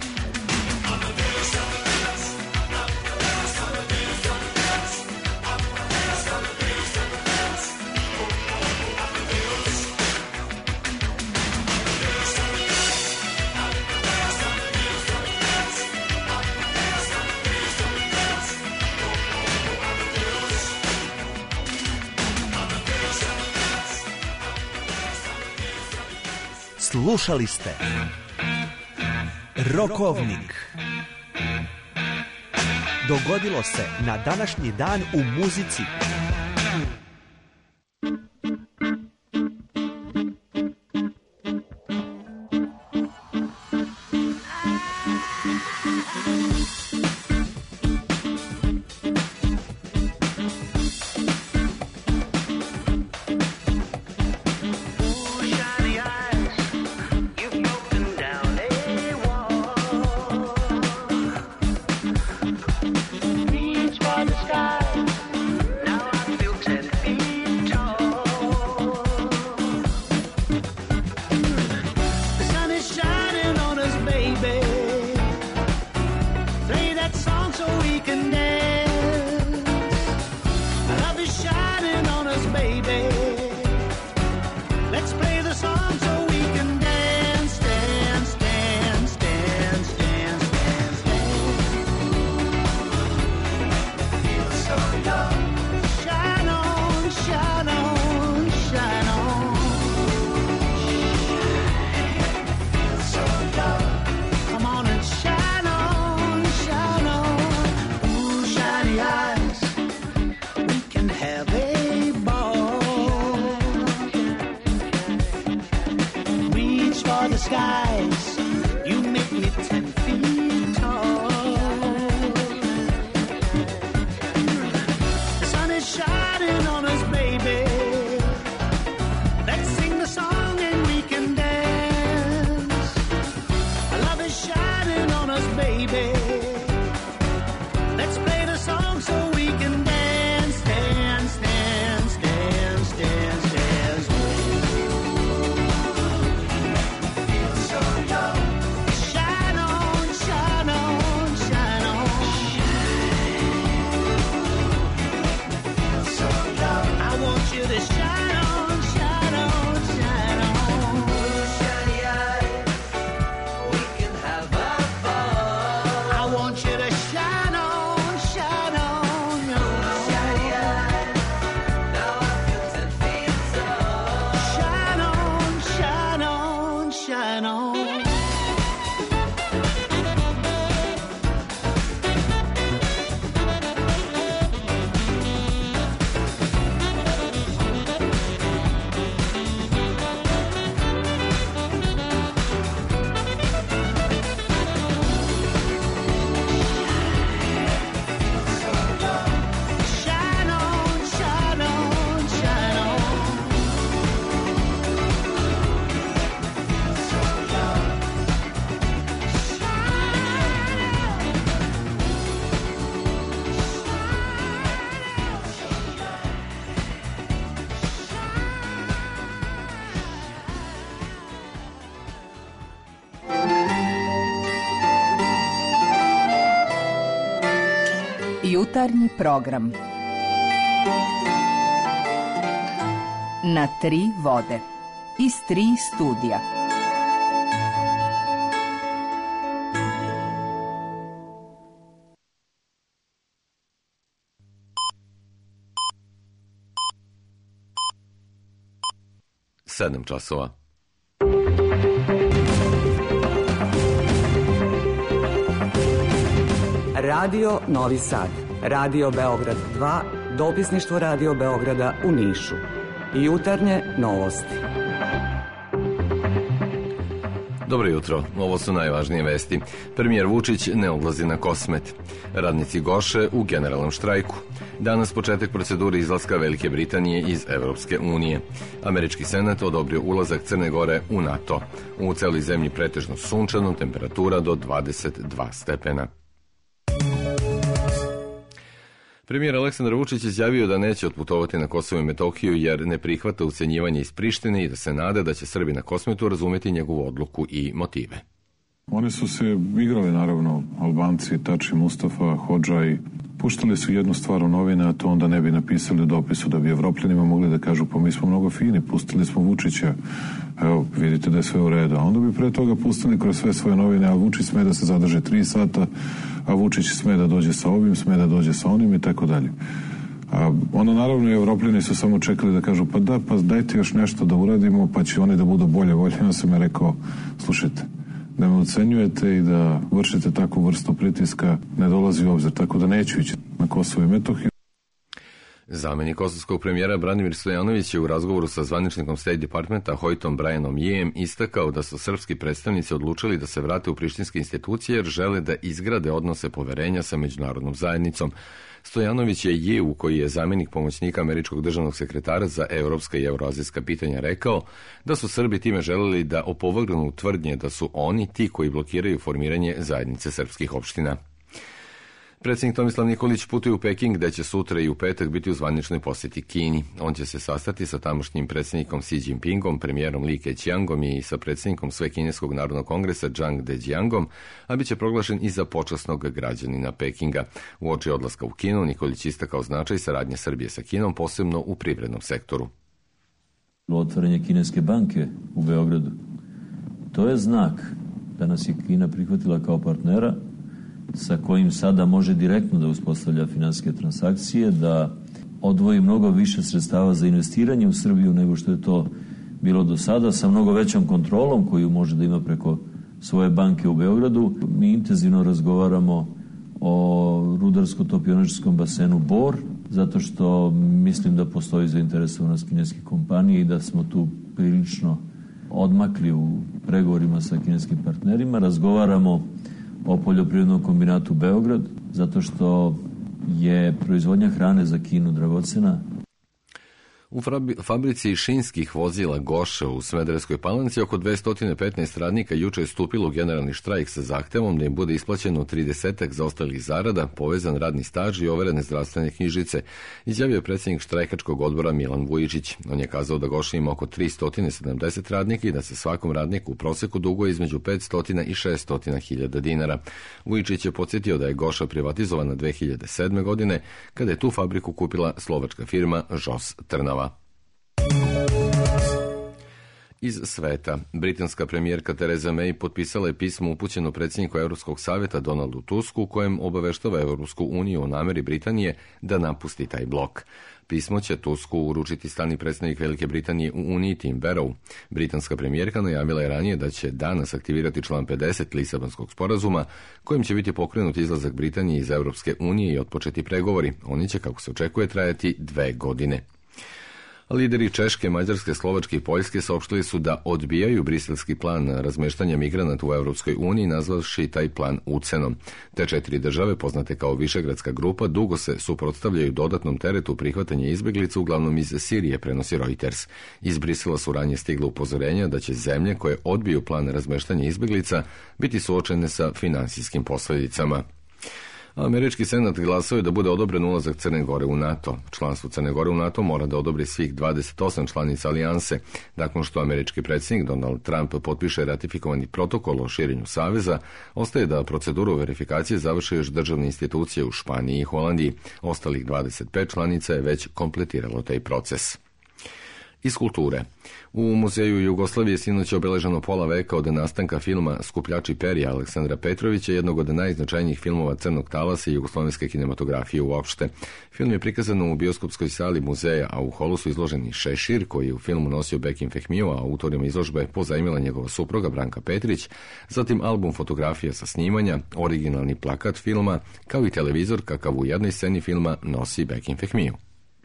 Slušali ste Rokovnik. Dogodilo se na današnji dan u muzici. Jutarnji program na tri vode iz tri studija. Sedam časova. Radio Novi Sad, Radio Beograd dva, dopisništvo Radio Beograda u Nišu. Jutarnje novosti. Dobro jutro, ovo su najvažnije vesti. Premijer Vučić ne odlazi na Kosmet. Radnici Goše u generalnom štrajku. Danas početak procedure izlaska Velike Britanije iz Evropske unije. Američki senat odobrio ulazak Crne Gore u NATO. U celoj zemlji pretežno sunčano, temperatura do dvadeset dva stepena. Premijer Aleksandar Vučić izjavio da neće otputovati na Kosovo i Metohiju jer ne prihvata ucenjivanje iz Prištine i da se nada da će Srbi na Kosmetu razumeti njegovu odluku i motive. Oni su se igrali, naravno, Albanci, Tači, Mustafa, Hodža i puštali su jednu stvar u novine, a to onda ne bi napisali u dopisu da bi Evropljanima mogli da kažu pa mi smo mnogo fini, pustili smo Vučića, evo, vidite da je sve u redu. A onda bi pre toga pustili kroz sve svoje novine, a Vučić sme da se zadrže tri sata, a Vučić sme da dođe sa ovim, sme da dođe sa onim i tako dalje. A onda naravno i Evropljani su samo čekali da kažu pa da, pa dajte još nešto da uradimo, pa će oni da budu bolje volje. Ja sam je rekao, slušajte, da me ocenjujete i da vršite takvu vrstu pritiska ne dolazi u obzir, tako da neću ići na Kosovo i Metohiju. Zamenik kosovskog premijera Branimir Stojanović je u razgovoru sa zvaničnikom State Departmenta Hojtom Brianom Yeem istakao da su srpski predstavnici odlučili da se vrate u prištinske institucije jer žele da izgrade odnose poverenja sa međunarodnom zajednicom. Stojanović je Yeu, koji je zamenik pomoćnika američkog državnog sekretara za evropska i euroazijska pitanja, rekao da su Srbi time želeli da opovrgnu tvrdnje da su oni ti koji blokiraju formiranje zajednice srpskih opština. Predsjednik Tomislav Nikolić putuje u Peking, gde će sutra i u petak biti u zvaničnoj posjeti Kini. On će se sastati sa tamošnjim predsjednikom Xi Jinpingom, premijerom Li Keqiangom i sa predsjednikom Svekineskog narodnog kongresa Zhang Dejiangom, a bit će proglašen i za počasnog građanina Pekinga. Uoči odlaska u Kinu, Nikolić istakao značaj saradnje Srbije sa Kinom, posebno u privrednom sektoru. Otvaranje kineske banke u Beogradu, to je znak da nas je Kina prihvatila kao partnera sa kojim sada može direktno da uspostavlja finansijske transakcije, da odvoji mnogo više sredstava za investiranje u Srbiju nego što je to bilo do sada, sa mnogo većom kontrolom koju može da ima preko svoje banke u Beogradu. Mi intenzivno razgovaramo o rudarsko-topionarskom basenu Bor, zato što mislim da postoji zainteresovanost kineske kompanije i da smo tu prilično odmakli u pregovorima sa kineskim partnerima. Razgovaramo o poljoprivrednom kombinatu Beograd, zato što je proizvodnja hrane za Kinu dragocena. U fabrici šinskih vozila Goša u Smederevskoj Palanci oko dvesta petnaest radnika juče je stupilo u generalni štrajk sa zahtevom da im bude isplaćeno tridesetak zaostalih zarada, povezan radni staž i overene zdravstvene knjižice, izjavio je predsjednik štrajkačkog odbora Milan Vujičić. On je kazao da Goša ima oko tristo sedamdeset radnika i da se svakom radniku u proseku duguje između petsto i šesto hiljada dinara. Vujičić je podsjetio da je Goša privatizovana dve hiljade sedme. godine, kada je tu fabriku kupila slovačka firma Žos Trnava. Iz sveta, britanska premijerka Theresa May potpisala je pismo upućeno predsjedniku Evropskog savjeta Donaldu Tusku u kojem obaveštava Evropsku uniju o nameri Britanije da napusti taj blok. Pismo će Tusku uručiti stalni predstavnik Velike Britanije u Uniji Tim Barrow. Britanska premijerka najavila je ranije da će danas aktivirati član pedeset Lisabonskog sporazuma, kojim će biti pokrenut izlazak Britanije iz Evropske unije i otpočeti pregovori. Oni će, kako se očekuje, trajati dve godine. Lideri Češke, Mađarske, Slovačke i Poljske saopštili su da odbijaju briselski plan razmeštanja migranata u Evropskoj uniji, nazvavši taj plan ucenom. Te četiri države, poznate kao Višegradska grupa, dugo se suprotstavljaju dodatnom teretu prihvatanja izbeglica, uglavnom iz Sirije, prenosi Reuters. Iz Brisela su ranije stigla upozorenja da će zemlje koje odbiju plan razmeštanja izbeglica biti suočene sa finansijskim posljedicama. Američki senat glasao je da bude odobren ulazak Crne Gore u NATO. Članstvo Crne Gore u NATO mora da odobri svih dvadeset osam članica alijanse. Nakon što američki predsjednik Donald Trump potpiše ratifikovani protokol o širenju saveza, ostaje da proceduru verifikacije završe još državne institucije u Španiji i Holandiji. Ostalih dvadeset pet članica je već kompletiralo taj proces. Iz kulture. U Muzeju Jugoslavije sinoć je obeleženo pola veka od nastanka filma Skupljači perja Aleksandra Petrovića, jednog od najznačajnijih filmova crnog talasa i jugoslovenske kinematografije uopšte. Film je prikazan u bioskopskoj sali muzeja, a u holu su izloženi šešir, koji je u filmu nosio Bekim Fehmiju, a autorima izložbe pozajmila njegova supruga Branka Petrić, zatim album fotografija sa snimanja, originalni plakat filma, kao i televizor kakav u jednoj sceni filma nosi Bekim Fehmiju.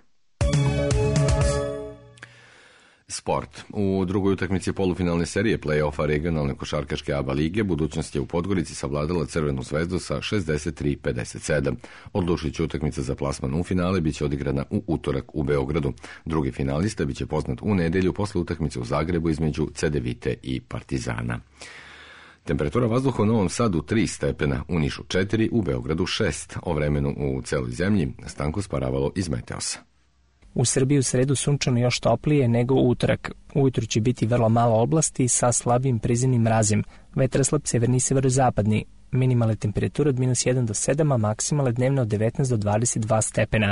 Sport. U drugoj utakmici polufinalne serije play-offa regionalne košarkaške A B A lige budućnost je u Podgorici savladala Crvenu zvezdu sa šezdeset tri pedeset sedam. Odlučujuća utakmica za plasman u finale biće odigrana u utorak u Beogradu. Drugi finalista biće poznat u nedelju posle utakmice u Zagrebu između Cedevite i Partizana. Temperatura vazduha u Novom Sadu tri stepena, u Nišu četiri, u Beogradu šest. O vremenu u celoj zemlji Stanko Sparavalo iz Meteosa. U Srbiji u sredu sunčano još toplije nego u utorak. Ujutru će biti vrlo malo oblasti sa slabim prizemnim mrazem. Vetar slab severni severozapadni. Minimalne temperature od minus jedan do sedam, a maksimalne dnevno od devetnaest do dvadeset dva stepena.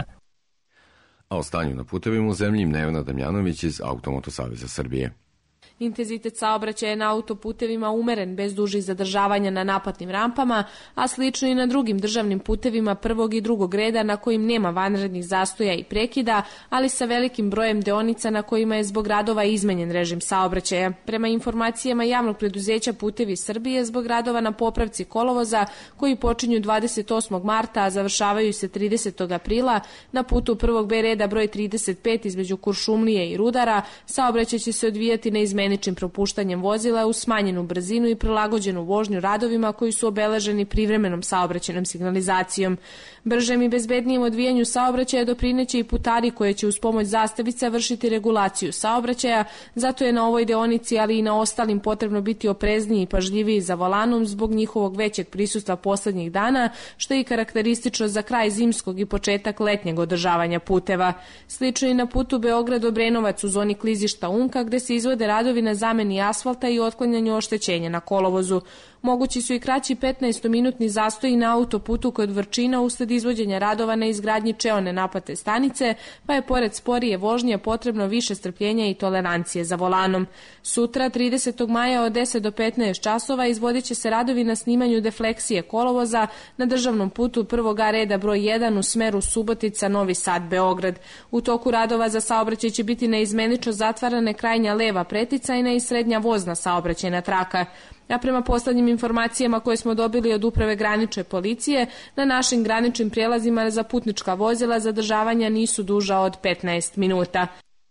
A o stanju na putevima u zemlji Nevena Damjanović iz Automoto Saveza Srbije. Intenzitet saobraćaja na autoputevima umeren bez dužih zadržavanja na naplatnim rampama, a slično i na drugim državnim putevima prvog i drugog reda na kojim nema vanrednih zastoja i prekida, ali sa velikim brojem deonica na kojima je zbog radova izmenjen režim saobraćaja. Prema informacijama javnog preduzeća Putevi Srbije, zbog radova na popravci kolovoza koji počinju dvadeset osmog marta, a završavaju se tridesetog aprila, na putu prvog B reda broj trideset pet između Kuršumlije i Rudara, saobraćaj će se odvijati na izmeničnim propuštanjem vozila uz smanjenu brzinu i prilagođenu vožnju radovima koji su obeleženi privremenom saobraćajnom signalizacijom. Bržem i bezbednijem odvijanju saobraćaja doprineće i putari koje će uz pomoć zastavica vršiti regulaciju saobraćaja, zato je na ovoj deonici, ali i na ostalim potrebno biti oprezniji i pažljiviji za volanom zbog njihovog većeg prisustva poslednjih dana, što je i karakteristično za kraj zimskog i početak letnjeg održavanja puteva. Slično i na putu Beograd-Obrenovac u zoni klizišta Umka, gde se izvode radovi na zameni asfalta i otklanjanju oštećenja na kolovozu. Mogući su i kraći petnaestominutni zastoji na autoputu kod Vrčina usled izvođenja radova na izgradnji čeone naplatne stanice, pa je pored sporije vožnje potrebno više strpljenja i tolerancije za volanom. Sutra, tridesetog maja od deset do petnaest časova izvodit će se radovi na snimanju defleksije kolovoza na državnom putu prvog A reda broj jedan u smeru Subotica, Novi Sad, Beograd. U toku radova za saobraćaj će biti neizmenično zatvarane krajnja leva preticajna i srednja vozna saobraćajna traka. A prema poslednjim informacijama koje smo dobili od Uprave granične policije, na našim graničnim prijelazima za putnička vozila zadržavanja nisu duža od petnaest minuta.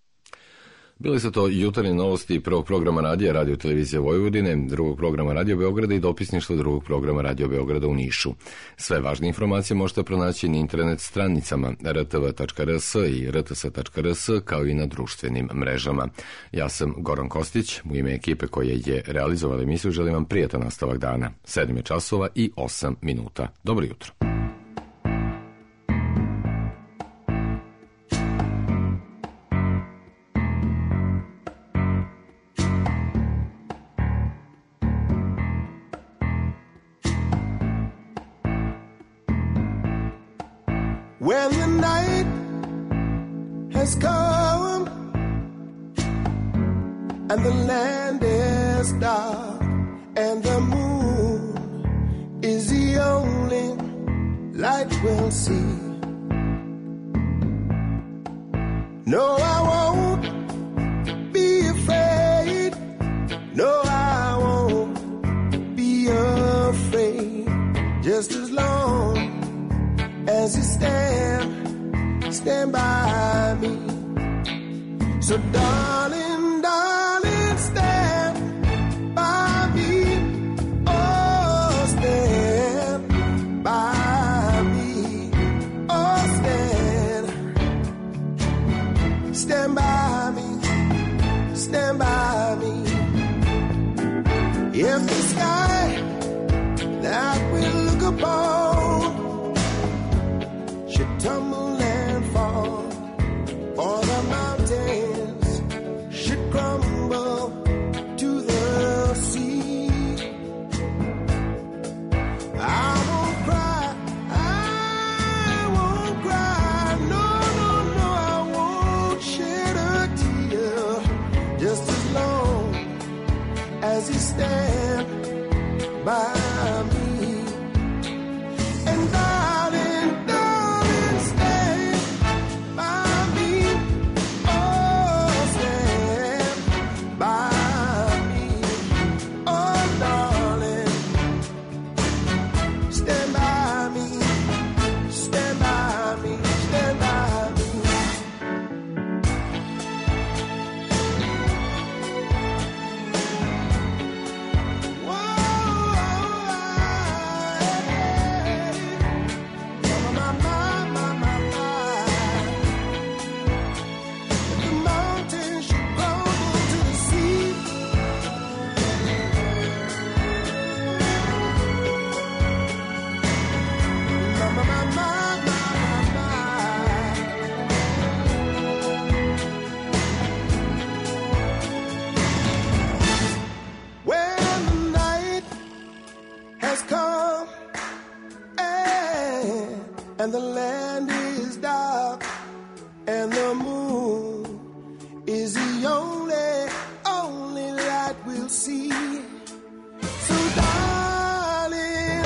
Bili su to jutarnje novosti prvog programa radija Radio Televizije Vojvodine, drugog programa Radio Beograda i dopisništvo drugog programa Radio Beograda u Nišu. Sve važne informacije možete pronaći na internet stranicama r t v tačka r s i r t s tačka r s, kao i na društvenim mrežama. Ja sam Goran Kostić, u ime ekipe koja je realizovala emisiju želim vam prijatan nastavak dana. sedam je časova i osam minuta. Dobro jutro. When the night has come and the land is dark and the moon is the only light we'll see. No, I won't be afraid. No, I won't be afraid. Just as long as you stand, stand by me. So darling, darling, stand by me. Oh, stand by me. Oh, stand. Stand by me. Stand by me. If the sky that we look upon should tumble and fall, or the mountains should crumble to the sea, I won't cry, I won't cry, no, no, no, I won't shed a tear, just as long as you stand by me. And darling, darling, stand and the land is dark, and the moon is the only, only light we'll see. So darling,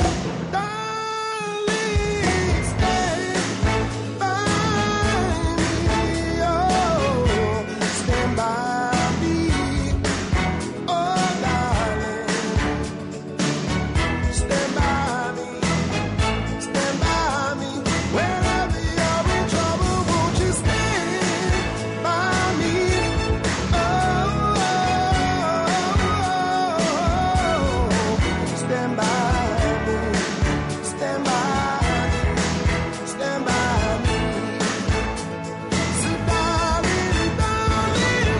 darling, stand by me, oh, stand by me, oh darling, stand by me, stand by me, wherever you're in trouble, won't you stand by me, oh, stand by me, stand by me, stand by me. So darling, darling,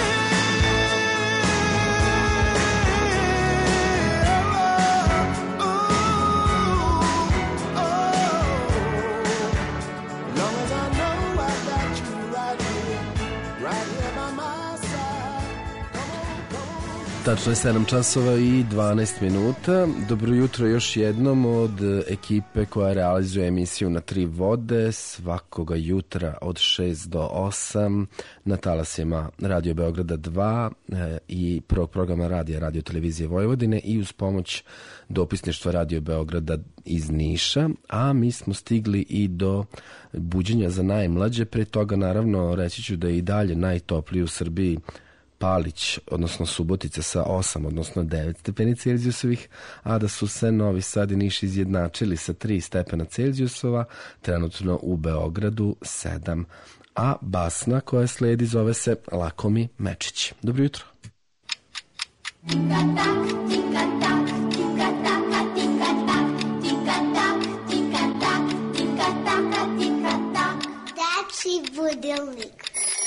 stand. Oh, oh, long as I know I got you right here, right here by my side. Tačno je sedam časova i dvanaest minuta. Dobro jutro još jednom od ekipe koja realizuje emisiju Na tri vode svakoga jutra od šest do osam na talasima Radio Beograda dva e, i prvog programa radija Radio Televizije Vojvodine i uz pomoć dopisništva Radio Beograda iz Niša, a mi smo stigli i do buđenja za najmlađe. Pre toga naravno reći ću da je i dalje najtopliji u Srbiji Palić, odnosno Subotica sa osam, odnosno devet stepeni Celzijusovih, a da su se Novi Sad i Niš izjednačili sa tri stepena Celzijusova, trenutno u Beogradu sedam, a basna koja sledi zove se Lakomi Mečić. Dobro jutro. Dečji budilnik.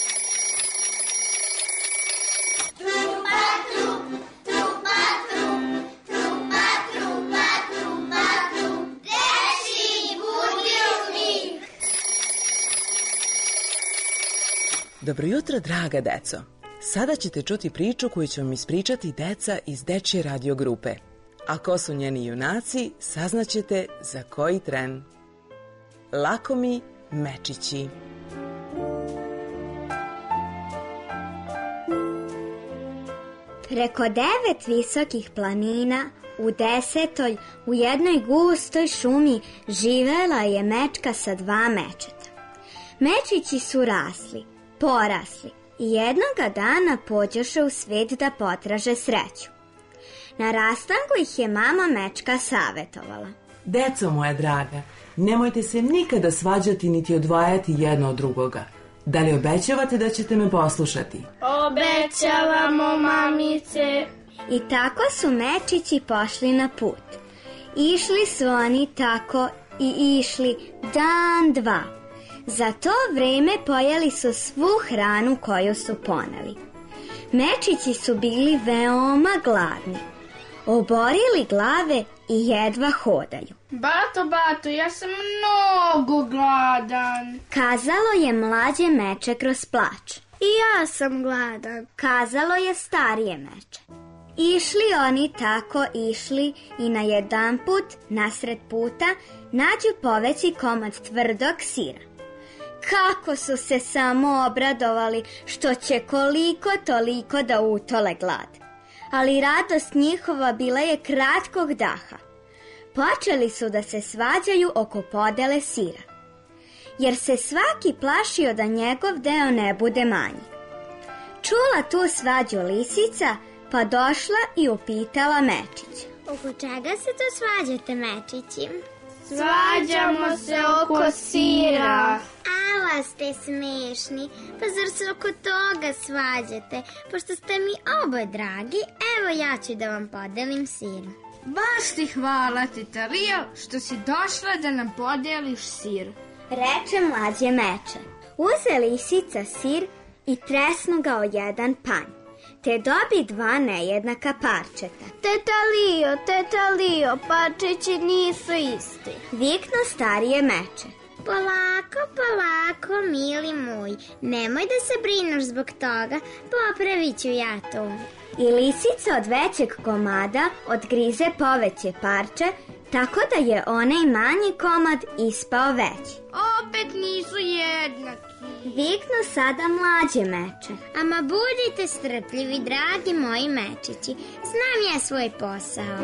Dobro jutro, draga deco. Sada ćete čuti priču koju će vam ispričati deca iz Dečje radio grupe. A ko su njeni junaci, saznaćete za koji tren. Lakomi Mečići. Preko devet visokih planina, u desetoj, u jednoj gustoj šumi, živela je mečka sa dva mečeta. Mečići su rasli, porasli i jednoga dana pođoše u svet da potraže sreću. Na rastanku ih je mama mečka savjetovala. Deco moja draga, nemojte se nikada svađati niti odvajati jedno od drugoga. Da li obećavate da ćete me poslušati? Obećavamo, mamice. I tako su mečići pošli na put. Išli su oni tako i išli dan, dva. Za to vreme pojeli su svu hranu koju su poneli. Mečići su bili veoma gladni. Oborili glave i jedva hodaju. Bato, bato, ja sam mnogo gladan. Kazalo je mlađe meče kroz plač. I ja sam gladan. Kazalo je starije meče. Išli oni tako išli i na jedan put, nasred puta, nađu poveći komad tvrdog sira. Kako su se samo obradovali što će koliko toliko da utole glad. Ali radost njihova bila je kratkog daha. Počeli su da se svađaju oko podele sira, jer se svaki plašio da njegov deo ne bude manji. Čula tu svađu lisica, pa došla i upitala Mečića. Oko čega se to svađate, Mečići? Svađamo se oko sira. Ala ste smešni, pa zar se oko toga svađate? Pošto ste mi oboje dragi, evo ja ću da vam podelim sir. Baš ti hvala, teta Rio, što si došla da nam podeliš sir. Reče mlađe meče. Uze lisica sir i tresnu ga o jedan panj, te dobi dva nejednaka parčeta. Teta Lio, teta Lio, parčeći nisu isti. Viknu starije meče. Polako, polako, mili moj, nemoj da se brinuš zbog toga, popravit ću ja to. I lisica od većeg komada odgrize poveće parče, tako da je onaj manji komad ispao veći. Opet nisu jednaki. Viknu sada mlađe meče. Ama budite strpljivi, dragi moji mečići. Znam ja svoj posao.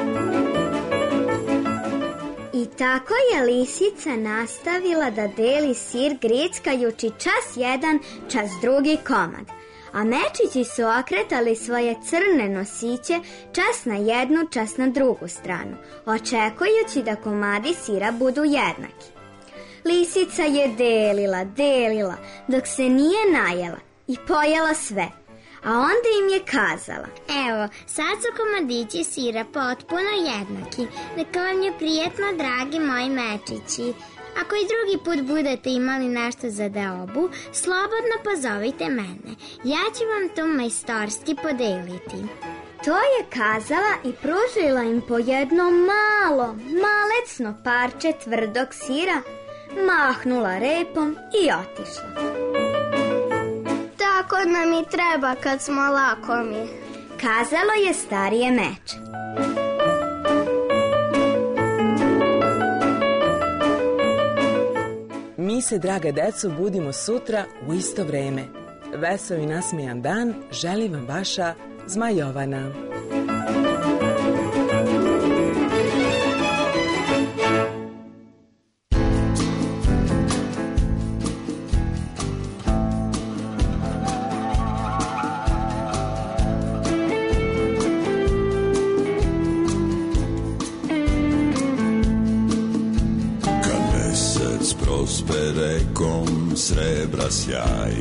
I tako je lisica nastavila da deli sir grickajući čas jedan, čas drugi komad. A mečići su okretali svoje crne nosiće čas na jednu, čas na drugu stranu, očekujući da komadi sira budu jednaki. Lisica je delila, delila, dok se nije najela i pojela sve. A onda im je kazala: Evo, sad su komadići sira potpuno jednaki. Neka vam je prijetno, dragi moji mečići. Ako i drugi put budete imali nešto za deobu, slobodno pozovite mene. Ja ću vam to majstorski podeliti. To je kazala i pružila im po jedno malo, malecno parče tvrdog sira, mahnula repom i otišla. Tako nam i treba kad smo lakomi, kazalo je starije meče. Mi se, draga deco, budimo sutra u isto vreme. Vesel i nasmejan dan želi vam vaša Zmajovana. Rekom srebra sjaj,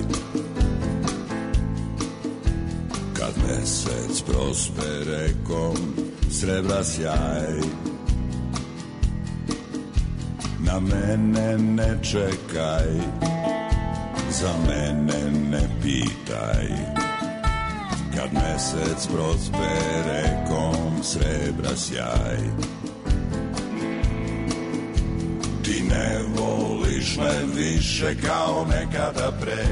kad mesec prospe rekom srebra sjaj, na mene ne čekaj, za mene ne pitaj, kad mesec prospe rekom srebra sjaj. Ti ne voliš me više kao nekada pre,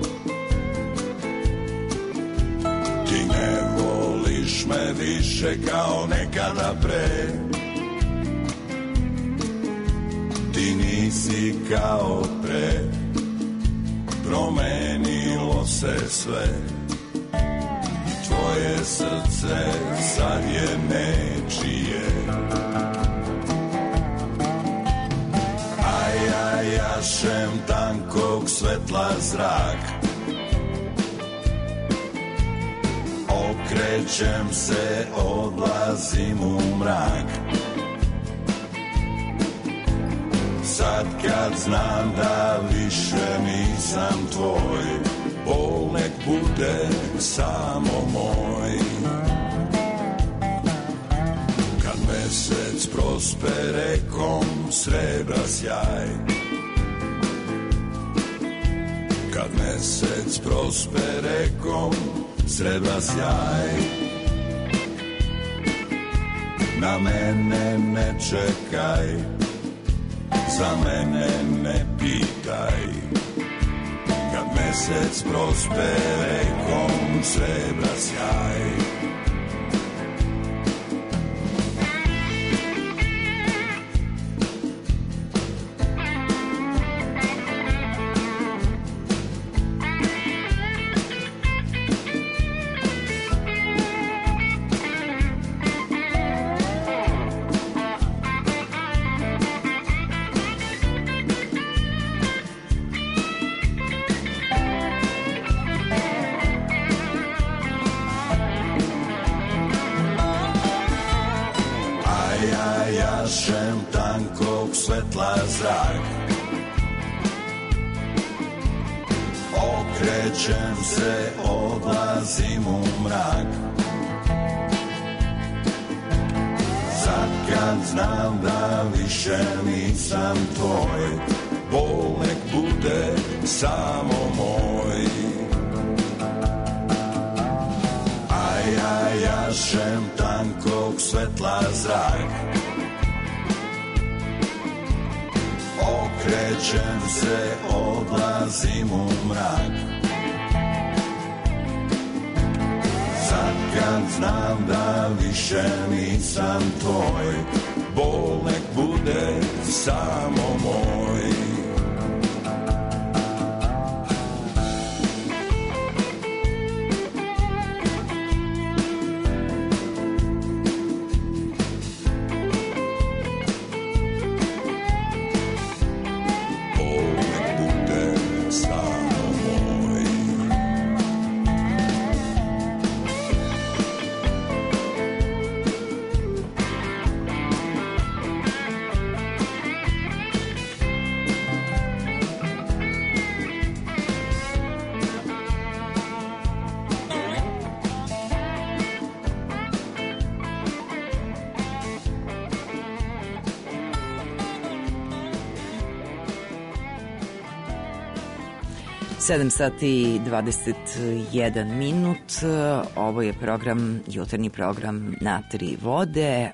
ti ne voliš me više kao nekada pre, ti nisi kao pre, promenilo se sve, tvoje srce sad je nečije. Jašem tankog svetla zrak, okrećem se, odlazim u mrak. Sad kad znam da više nisam tvoj, bol nek bude samo moj. Kad mesec prospe rekom srebra sjaj, kad mesec prospe rekom srebra sjaj, na mene ne čekaj, za mene ne pitaj, kad mesec prospe rekom srebra sjaj. Jašem tankog svetla zrak, okrećem se, odlazim u mrak. Sad kad znam da više nisam tvoj, bol nek bude samo moj. A ja jašem tankog svetla zrak, okrećem se, odlazim u mrak. Sad kad znam da više nisam tvoj, bol nek bude samo moj. sedam sati i dvadeset jedan minut. Ovo je program, jutarnji program na tri vode.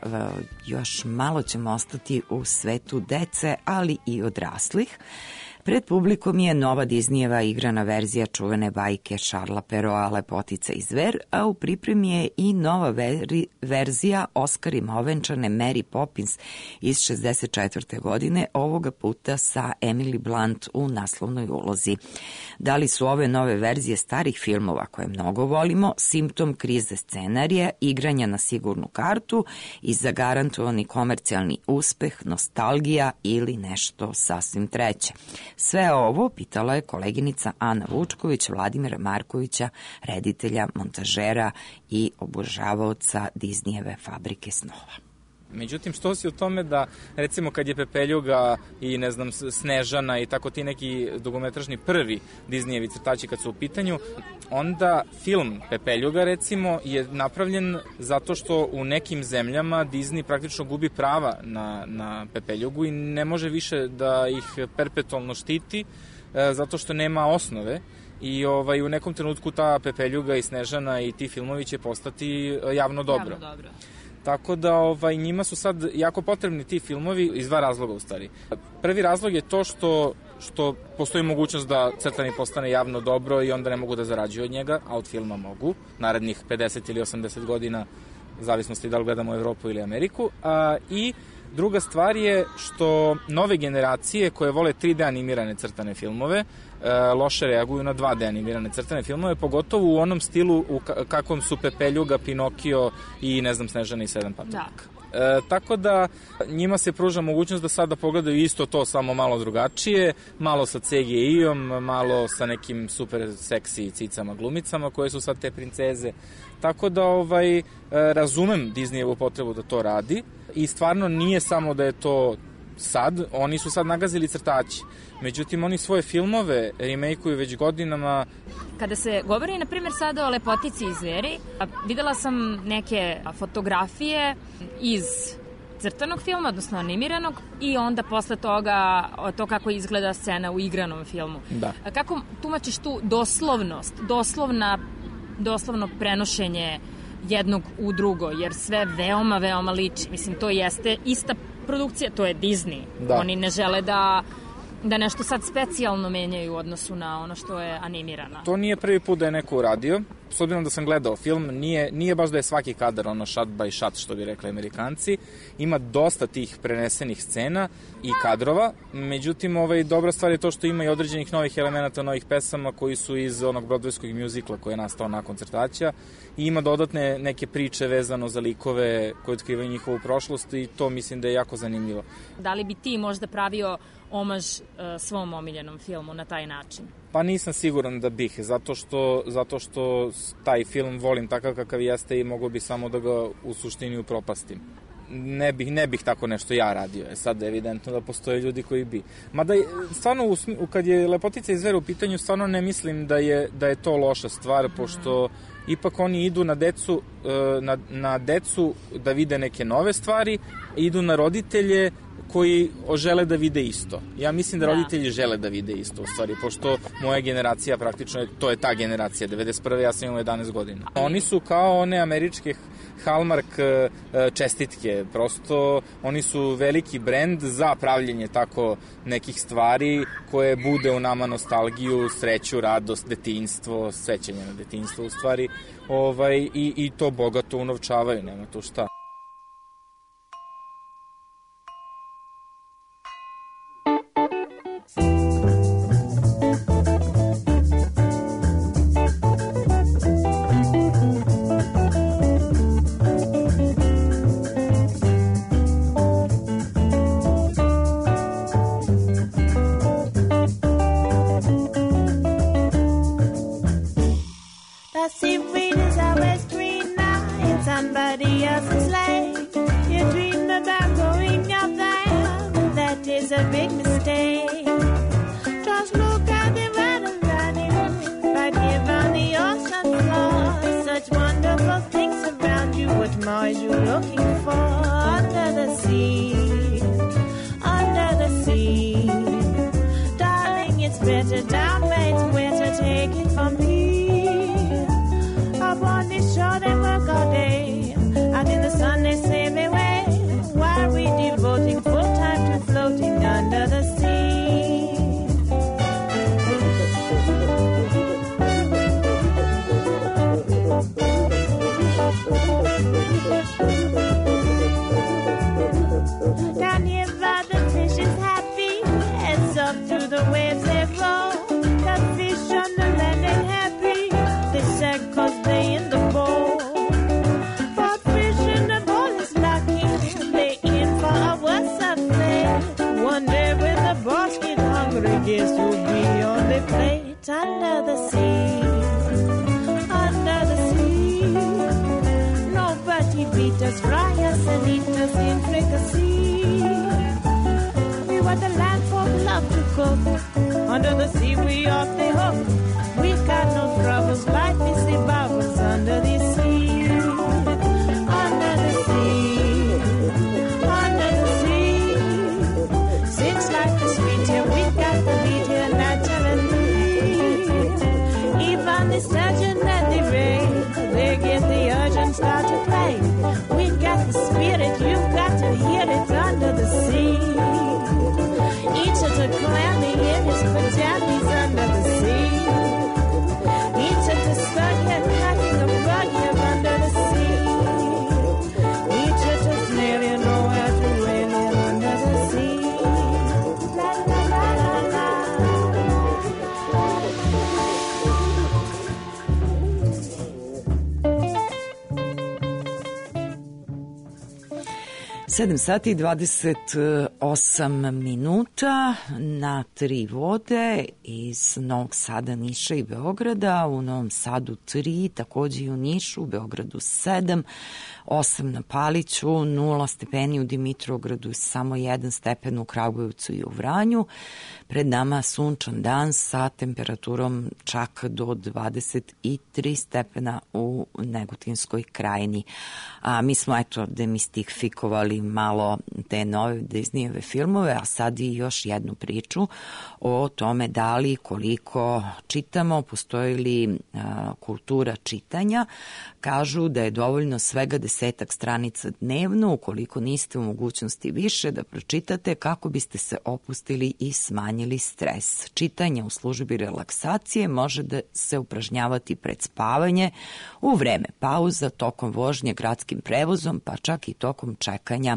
Još malo ćemo ostati u svetu dece, ali i odraslih. Pred publikom je nova Disneyjeva igrana verzija čuvene bajke Šarla Peroa Lepotica i zver, a u pripremi je i nova veri, verzija Oscarima ovenčane Mary Poppins iz šezdeset četvrte godine, ovoga puta sa Emily Blunt u naslovnoj ulozi. Da li su ove nove verzije starih filmova koje mnogo volimo simptom krize scenarija, igranja na sigurnu kartu i zagarantovani komercijalni uspeh, nostalgija ili nešto sasvim treće? Sve ovo pitala je koleginica Ana Vučković, Vladimira Markovića, reditelja, montažera i obožavaoca Disneyjeve Fabrike snova. Međutim, što si u tome da, recimo, kad je Pepeljuga i, ne znam, Snežana i tako ti neki dugometražni prvi Disneyevi crtači kad su u pitanju, onda film Pepeljuga, recimo, je napravljen zato što u nekim zemljama Disney praktično gubi prava na, na Pepeljugu i ne može više da ih perpetualno štiti e, zato što nema osnove. I ovaj, u nekom trenutku ta Pepeljuga i Snežana i ti filmovi će postati javno dobro. Javno dobro. Tako da ovaj, njima su sad jako potrebni ti filmovi iz dva razloga u stvari. Prvi razlog je to što, što postoji mogućnost da crtani postane javno dobro i onda ne mogu da zarađuju od njega, a od filma mogu. Narednih pedeset ili osamdeset godina, zavisnosti da li gledamo Evropu ili Ameriku. A, I druga stvar je što nove generacije koje vole tri D animirane crtane filmove loše reaguju na dva D animirane crtane filmove, pogotovo u onom stilu u kakvom su Pepeljuga, Pinokio i, ne znam, Snežana i sedam patuljaka. E, tako da njima se pruža mogućnost da sada pogledaju isto to, samo malo drugačije, malo sa C G I-om, malo sa nekim super seksi cicama glumicama koje su sad te princeze. Tako da ovaj, razumem Disneyevu potrebu da to radi i stvarno nije samo da je to sad, oni su sad nagazili crtači. Međutim, oni svoje filmove remake-uju već godinama. Kada se govori, na primjer, sada o Lepotici i zveri, videla sam neke fotografije iz crtanog filma, odnosno animiranog, i onda posle toga to kako izgleda scena u igranom filmu. Da. Kako tumačiš tu doslovnost, doslovna, doslovno prenošenje jednog u drugo, jer sve veoma, veoma liči. Mislim, to jeste ista produkcija, to je Disney. Da. Oni ne žele da da nešto sad specijalno menjaju u odnosu na ono što je animirano. To nije prvi put da je neko uradio. S obzirom da sam gledao film, nije, nije baš da je svaki kadar ono shot by shot, što bi rekli Amerikanci. Ima dosta tih prenesenih scena i kadrova. Međutim, ovaj, dobra stvar je to što ima i određenih novih elemenata, novih pesama koji su iz onog Broadwayskog mjuzikla koji je nastao nakon crtaća. I ima dodatne neke priče vezano za likove koji otkrivaju njihovu prošlost i to mislim da je jako zanimljivo. Da li bi ti možda pravio omaž uh, svom omiljenom filmu na taj način? Pa nisam siguran da bih, zato što, zato što taj film volim takav kakav jeste i mogu bi samo da ga u suštini upropastim. Ne bih, ne bih tako nešto ja radio. Je sad evidentno da postoje ljudi koji bi. Mada stvarno, u, kad je Lepotica i zver u pitanju, stvarno ne mislim da je, da je to loša stvar, pošto ipak oni idu na decu, na, na decu da vide neke nove stvari, idu na roditelje koji žele da vide isto. Ja mislim da roditelji žele da vide isto, u stvari, pošto moja generacija praktično, to je ta generacija, devedeset prve ja sam imao jedanaest godina. Oni su kao one američke Hallmark čestitke, prosto oni su veliki brend za pravljenje tako nekih stvari koje bude u nama nostalgiju, sreću, radost, detinjstvo, sećanje na detinjstvo, u stvari, ovaj, i, i to bogato unovčavaju, nema tu šta. The seaweed is always green now in somebody else's lake. You dream about going up there, but that is a big mistake. Just look at the water running right here on the ocean floor. Such wonderful things around you. What more are you looking for? Under the sea, under the sea. Darling, it's better down where it's wetter. Take it from me. Up on the shore they work all day, out in the sun they sail away, while we devoting full time to floating under the sea. Down here by the fish is happy, as up to the waves they roll. The fish on the land ain't happy, they said cause they in the bowl. For fish in the bowl is lucky, they in for a worse affair. One day when the boss get hungry, guess who'll be on the plate? Under the sea, under the sea. Nobody beat us, fry us and eat us in fricassee. We were the land folk love to cook. Under the sea we off the hook. We got no troubles, life is the bubbles under the sea. Under the sea, under the sea. Since life is sweet here, we got the beat here naturally. Even the sturgeon and the ray, they get the urge and start to play. We got the spirit, you've got to hear it under the sea. Each of the clammy in his pajamas under the sea. Each of the stud head cracking a rug here under the sea. Each of the snail you know how to whale here under the sea. La la la la la. sedam sati i dvadeset osam minuta na tri vode iz Novog Sada, Niša i Beograda. U Novom Sadu tri, takođe i u Nišu, u Beogradu sedam, osam na Paliću, nula stepeni u Dimitrovgradu, samo jedan stepen u Kragujevcu i u Vranju. Pred nama sunčan dan sa temperaturom čak do dvadeset tri stepena u Negotinskoj krajini. A mi smo eto demistifikovali malo te nove Disneyjeve filmove, a sad i još jednu priču o tome da li, koliko čitamo, postoji li a, kultura čitanja. Kažu da je dovoljno svega desetak stranica dnevno, ukoliko niste u mogućnosti više da pročitate, kako biste se opustili i smanjili stres. Čitanje u službi relaksacije može da se upražnjavati pred spavanje, u vreme pauza, tokom vožnje gradskim prevozom, pa čak i tokom čekanja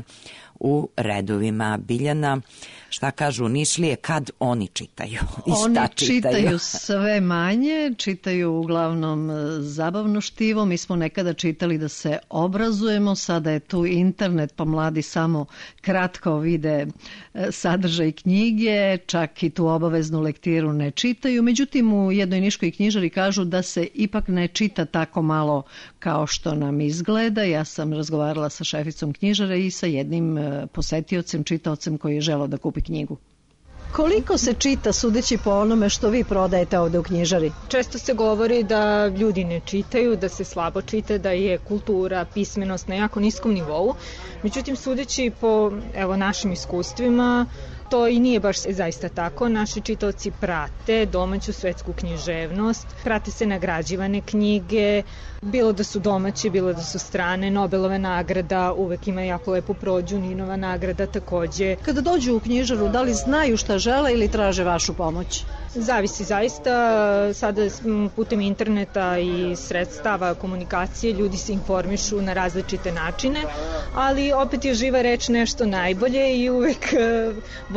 u redovima. Biljana, šta kažu Nišlije, kad oni čitaju i šta oni čitaju? čitaju sve manje, čitaju uglavnom zabavno štivo. Mi smo nekada čitali da se obrazujemo, sada je tu internet pa mladi samo kratko vide sadržaj knjige, čak i tu obaveznu lektiru ne čitaju. Međutim, u jednoj niškoj knjižari kažu da se ipak ne čita tako malo kao što nam izgleda. Ja sam razgovarala sa šeficom knjižare i sa jednim posetiocem, čitaocem koji je želeo da kupi knjigu. Koliko se čita, sudeći po onome što vi prodajete ovde u knjižari? Često se govori da ljudi ne čitaju, da se slabo čita, da je kultura, pismenost na jako niskom nivou. Međutim, sudeći po evo, našim iskustvima, to i nije baš zaista tako. Naši čitaoci prate domaću svetsku književnost, prate se nagrađivane knjige, bilo da su domaće, bilo da su strane. Nobelova nagrada uvek ima jako lepu prođu, Ninova nagrada takođe. Kada dođu u knjižaru, da li znaju šta žele ili traže vašu pomoć? Zavisi zaista, sada putem interneta i sredstava komunikacije ljudi se informišu na različite načine, ali opet je živa reč nešto najbolje i uvek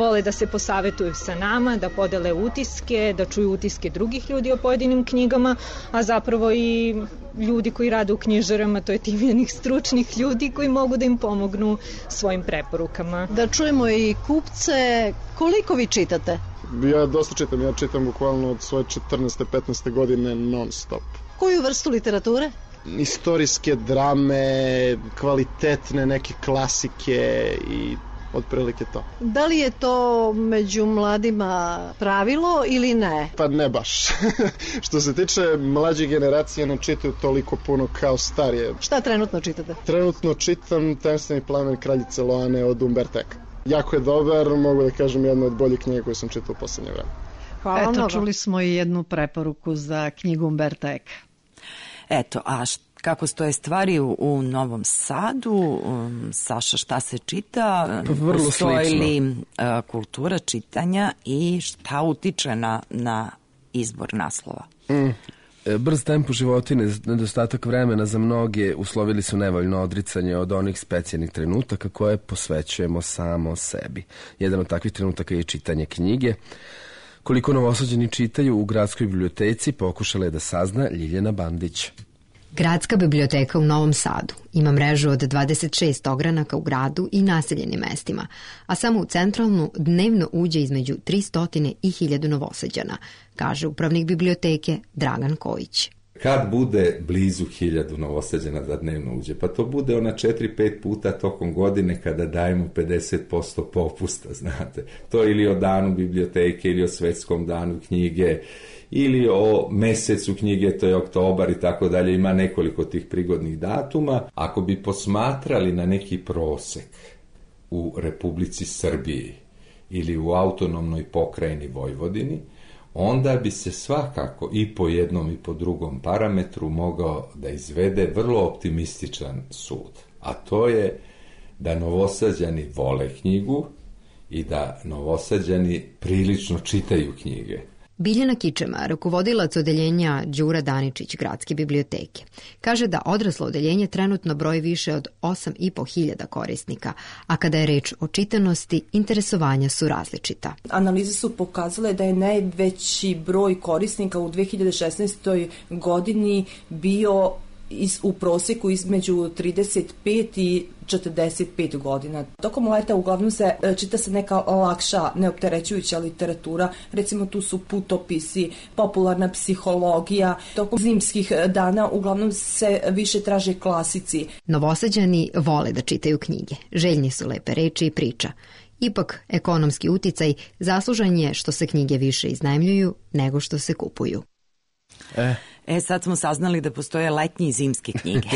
vole da se posavetuju sa nama, da podele utiske, da čuju utiske drugih ljudi o pojedinim knjigama, a zapravo i ljudi koji rade u knjižarama, to je tim jednih stručnih ljudi koji mogu da im pomognu svojim preporukama. Da čujemo i kupce, koliko vi čitate? Ja dosta čitam, ja čitam bukvalno od svoje četrnaeste petnaeste godine non stop. Koju vrstu literature? Istorijske drame, kvalitetne neke klasike i otprilike to. Da li je to među mladima pravilo ili ne? Pa ne baš. Što se tiče mlađe generacije, ne čitaju toliko puno kao starije. Šta trenutno čitate? Trenutno čitam Tajemstveni plamen kraljice Loane od Umberta Eka. Jako je dobar, mogu da kažem jedna od boljih knjiga koje sam čitao u poslednje vreme. Hvala Eto, mnogo. Čuli smo i jednu preporuku za knjigu Umberta Eka. Eto, a št, kako stoje stvari u, u Novom Sadu? Um, Saša, šta se čita? Vrlo Postoji slično. li uh, kultura čitanja i šta utiče na, na izbor naslova? Mm. Brz tempo života i nedostatak vremena za mnoge uslovili su nevoljno odricanje od onih specijalnih trenutaka koje posvećujemo samo sebi. Jedan od takvih trenutaka je čitanje knjige. Koliko Novosađani čitaju u gradskoj biblioteci pokušala je da sazna Ljiljana Bandić. Gradska biblioteka u Novom Sadu ima mrežu od dvadeset šest ogranaka u gradu i naseljenim mestima, a samo u centralnu dnevno uđe između tristo i hiljadu Novosađana, kaže upravnik biblioteke Dragan Kojić. Kad bude blizu hiljadu Novosađana da dnevno uđe? Pa to bude ona četiri pet puta tokom godine kada dajemo pedeset posto popusta, znate. To ili o danu biblioteke ili o svetskom danu knjige ili o mesecu knjige, to je oktobar i tako dalje, ima nekoliko tih prigodnih datuma. Ako bi posmatrali na neki prosek u Republici Srbiji ili u autonomnoj pokrajini Vojvodini, onda bi se svakako i po jednom i po drugom parametru mogao da izvede vrlo optimističan sud. A to je da Novosađani vole knjigu i da Novosađani prilično čitaju knjige. Biljana Kičema, rukovodilac odeljenja Đura Daničić Gradske biblioteke, kaže da odraslo odeljenje trenutno broji više od osam i po hiljada korisnika, a kada je reč o čitanosti, interesovanja su različita. Analize su pokazale da je najveći broj korisnika u dve hiljade šesnaestoj godini bio iz, u proseku između trideset pet i četrdeset pet godina. Tokom leta uglavnom se čita se neka lakša, neopterećujuća literatura, recimo tu su putopisi, popularna psihologija. Tokom zimskih dana uglavnom se više traže klasici. Novosađani vole da čitaju knjige, željni su lepe reči i priča. Ipak, ekonomski uticaj zaslužan je što se knjige više iznajmljuju nego što se kupuju. E. E, sad smo saznali da postoje letnje i zimske knjige.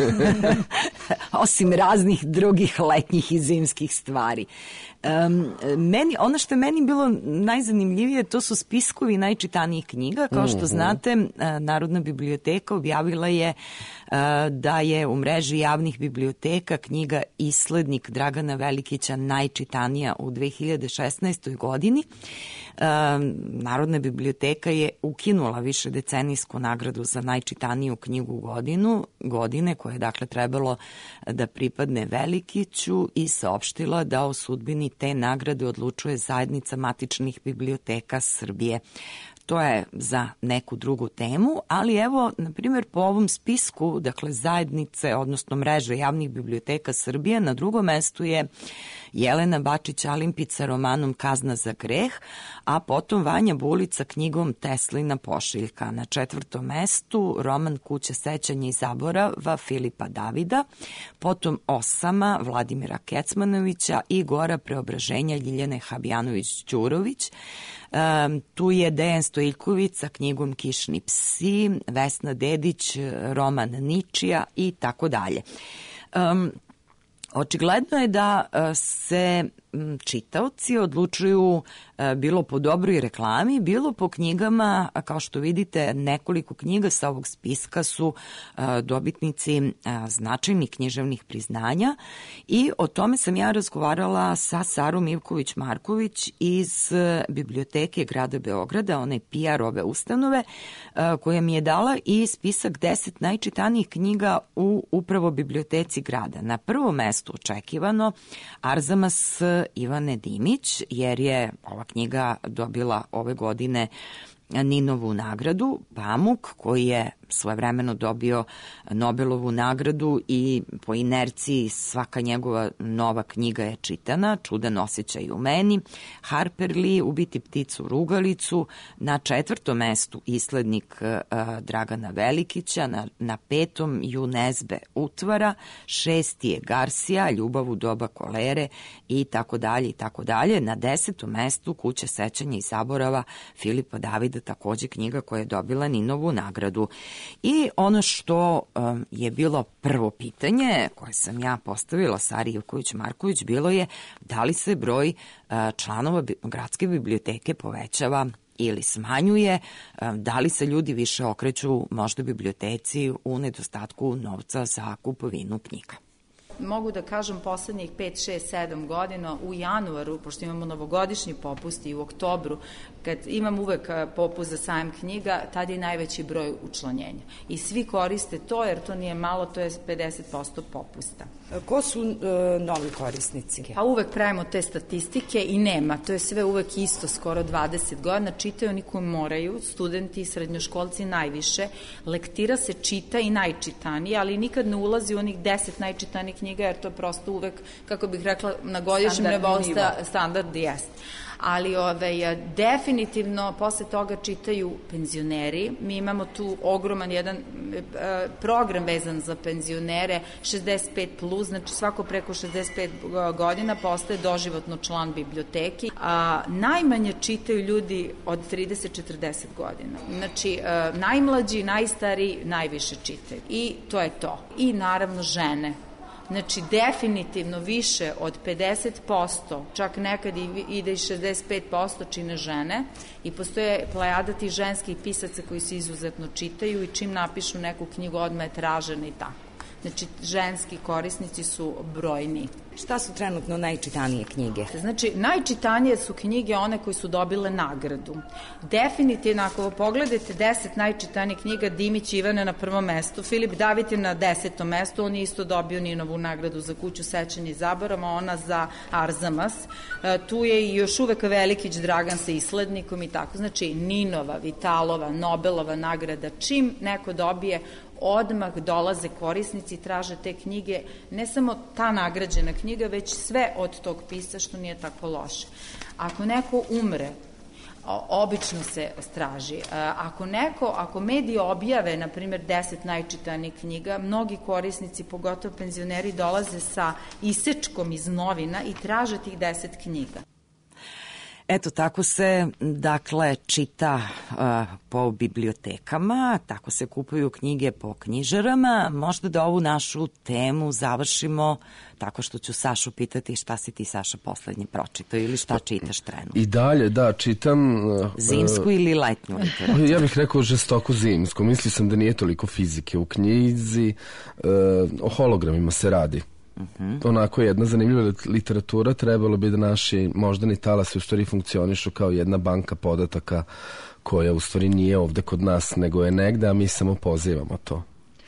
Osim raznih drugih letnjih i zimskih stvari. Um, meni, ono što je meni bilo najzanimljivije, to su spiskovi najčitanijih knjiga. Kao što znate, Narodna biblioteka objavila je uh, da je u mreži javnih biblioteka knjiga Islednik Dragana Velikića najčitanija u dve hiljade šesnaestoj godini. Uh, Narodna biblioteka je ukinula više decenijsku nagradu za najčitaniju knjigu godinu, godine koje je dakle trebalo da pripadne Velikiću i saopštila da o sudbini te nagrade odlučuje zajednica matičnih biblioteka Srbije. To je za neku drugu temu, ali evo, na primjer, po ovom spisku, dakle, zajednice, odnosno mreže javnih biblioteka Srbije, na drugom mestu je Jelena Bačić-Alimpica romanom Kazna za greh, a potom Vanja Bulica knjigom Teslina pošiljka. Na četvrtom mestu roman Kuća sećanja i zaborava Filipa Davida, potom Osama Vladimira Kecmanovića i Gora preobraženja Ljiljane Habjanović-Đurović. Um, tu je Dejan Stojiljković sa knjigom Kišni psi, Vesna Dedić, roman Ničija i tako dalje. Um, Očigledno je da se čitaoci odlučuju bilo po dobroj reklami, bilo po knjigama, kao što vidite, nekoliko knjiga sa ovog spiska su dobitnici značajnih književnih priznanja i o tome sam ja razgovarala sa Sarom Ivković-Marković iz biblioteke grada Beograda, one P R ove ustanove, koja mi je dala i spisak deset najčitanijih knjiga u upravo biblioteci grada. Na prvom mestu očekivano Arzamas Ivane Dimić, jer je ova knjiga dobila ove godine Ninovu nagradu. Pamuk, koji je svojevremeno dobio Nobelovu nagradu i po inerciji svaka njegova nova knjiga je čitana, Čudan osjećaj u meni. Harper Lee, Ubiti pticu rugalicu, na četvrtom mestu Islednik uh, Dragana Velikića, na, na petom Junesbe Utvara, šesti je Garcia, Ljubav u doba kolere i tako dalje i tako dalje. Na desetom mestu Kuća sećanja i zaborava Filipa Davida, takođe knjiga koja je dobila Ninovu nagradu. I ono što um, je bilo prvo pitanje koje sam ja postavila Sari Ivković-Marković bilo je da li se broj uh, članova bi, gradske biblioteke povećava ili smanjuje, um, da li se ljudi više okreću možda biblioteci u nedostatku novca za kupovinu knjiga. Mogu da kažem poslednjih pet, šest, sedam godina u januaru, pošto imamo novogodišnji popust i u oktobru, kad imam uvek popust za sajam knjiga, tad je najveći broj učlanjenja. I svi koriste to, jer to nije malo, to je pedeset posto popusta. Ko su e, novi korisnici? Pa uvek pravimo te statistike i nema, to je sve uvek isto, skoro dvadeset godina, čitaju oni koji moraju, studenti, srednjoškolci najviše, lektira se čita i najčitanije, ali nikad ne ulazi u onih deset najčitanijih knjiga, jer to je prosto uvek, kako bih rekla, na godišnjem nivou standard jest. Ali ove, definitivno posle toga čitaju penzioneri. Mi imamo tu ogroman jedan e, program vezan za penzionere, šezdeset pet plus, znači svako preko šezdeset pet godina postaje doživotno član biblioteki. A, najmanje čitaju ljudi od trideset do četrdeset godina. Znači, e, najmlađi, najstariji, najviše čitaju. I to je to. I naravno žene. Znači, definitivno više od pedeset posto, čak nekad ide i šezdeset pet posto čine žene i postoje plejada tih ženskih pisaca koji se izuzetno čitaju i čim napišu neku knjigu odmah je tražena i tako. Znači, ženski korisnici su brojni. Šta su trenutno najčitanije knjige? Znači, najčitanije su knjige one koje su dobile nagradu. Definitivno, ako pogledate deset najčitanijih knjiga, Dimić Ivane na prvom mestu, Filip David je na desetom mestu, on je isto dobio Ninovu nagradu za Kuću sećanja i zaborava, ona za Arzamas. E, tu je i još uvek Velikić Dragan sa Islednikom i tako. Znači, Ninova, Vitalova, Nobelova nagrada, čim neko dobije, odmah dolaze korisnici i traže te knjige, ne samo ta nagrađena knjiga, već sve od tog pisa, što nije tako loše. Ako neko umre, obično se straži. Ako neko, ako mediji objave, na primjer, deset najčitanijih knjiga, mnogi korisnici, pogotovo penzioneri, dolaze sa isečkom iz novina i traže tih deset knjiga. Eto, tako se, dakle, čita uh, po bibliotekama, tako se kupuju knjige po knjižarama. Možda da ovu našu temu završimo tako što ću Sašu pitati šta si ti, Saša, poslednje pročitao ili šta čitaš trenutno. I dalje, da, čitam... Uh, zimsku ili letnju literaturu? Ja bih rekao žestoko zimsku. Mislio sam da nije toliko fizike u knjizi. Uh, o hologramima se radi. Uh-huh. Onako jedna zanimljiva literatura, trebalo bi da naši moždani talasi u stvari funkcionišu kao jedna banka podataka koja u stvari nije ovde kod nas, nego je negde, a mi samo pozivamo to.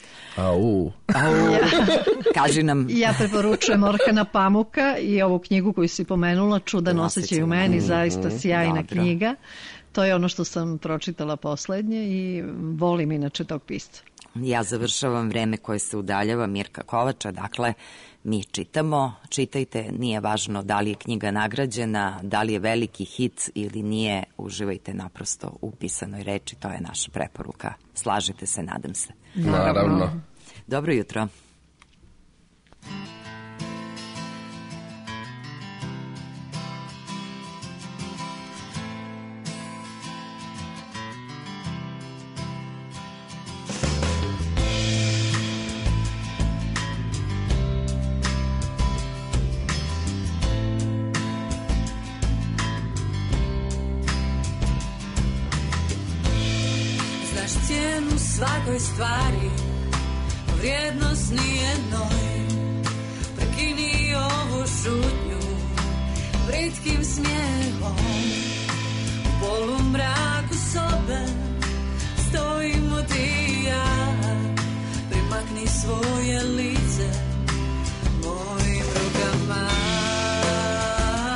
Au. Au. Kaži nam. Ja preporučujem Orhana Pamuka i ovu knjigu koju si pomenula, Čudan osjećaj u meni, zaista sjajna Dobro. knjiga. To je ono što sam pročitala poslednje i volim inače tog pisca. Ja završavam vreme koje se udaljava, Mirka Kovača, dakle, mi čitamo, čitajte, nije važno da li je knjiga nagrađena, da li je veliki hit ili nije, uživajte naprosto u pisanoj reči, to je naša preporuka. Slažete se, nadam se. Naravno. Dobro jutro. Svakoj stvari, vrijednost nijednoj, prekini ovu šutnju britkim smijehom. U polumraku sobe stojimo ti i ja, primakni svoje lice mojim rukama.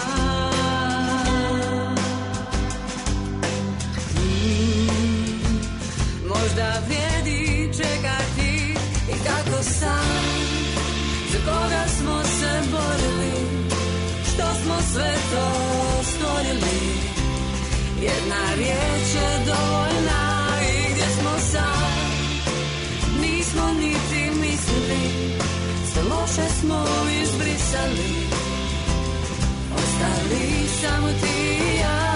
Jedna riječ je dovoljna i gdje smo sad? Nismo niti mislili, sve loše smo izbrisali, ostali samo ti i ja.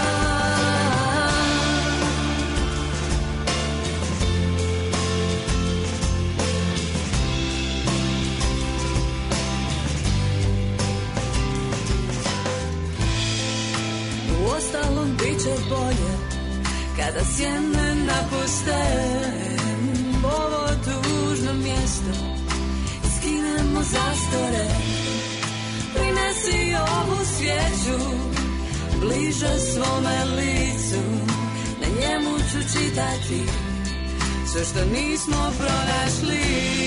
Uostalom bit će bolje kada sjene napuste ovo tužno mjesto, skinemo zastore, prinesi ovu svijeću bliže svome licu, na njemu ću čitati sve što nismo pronašli.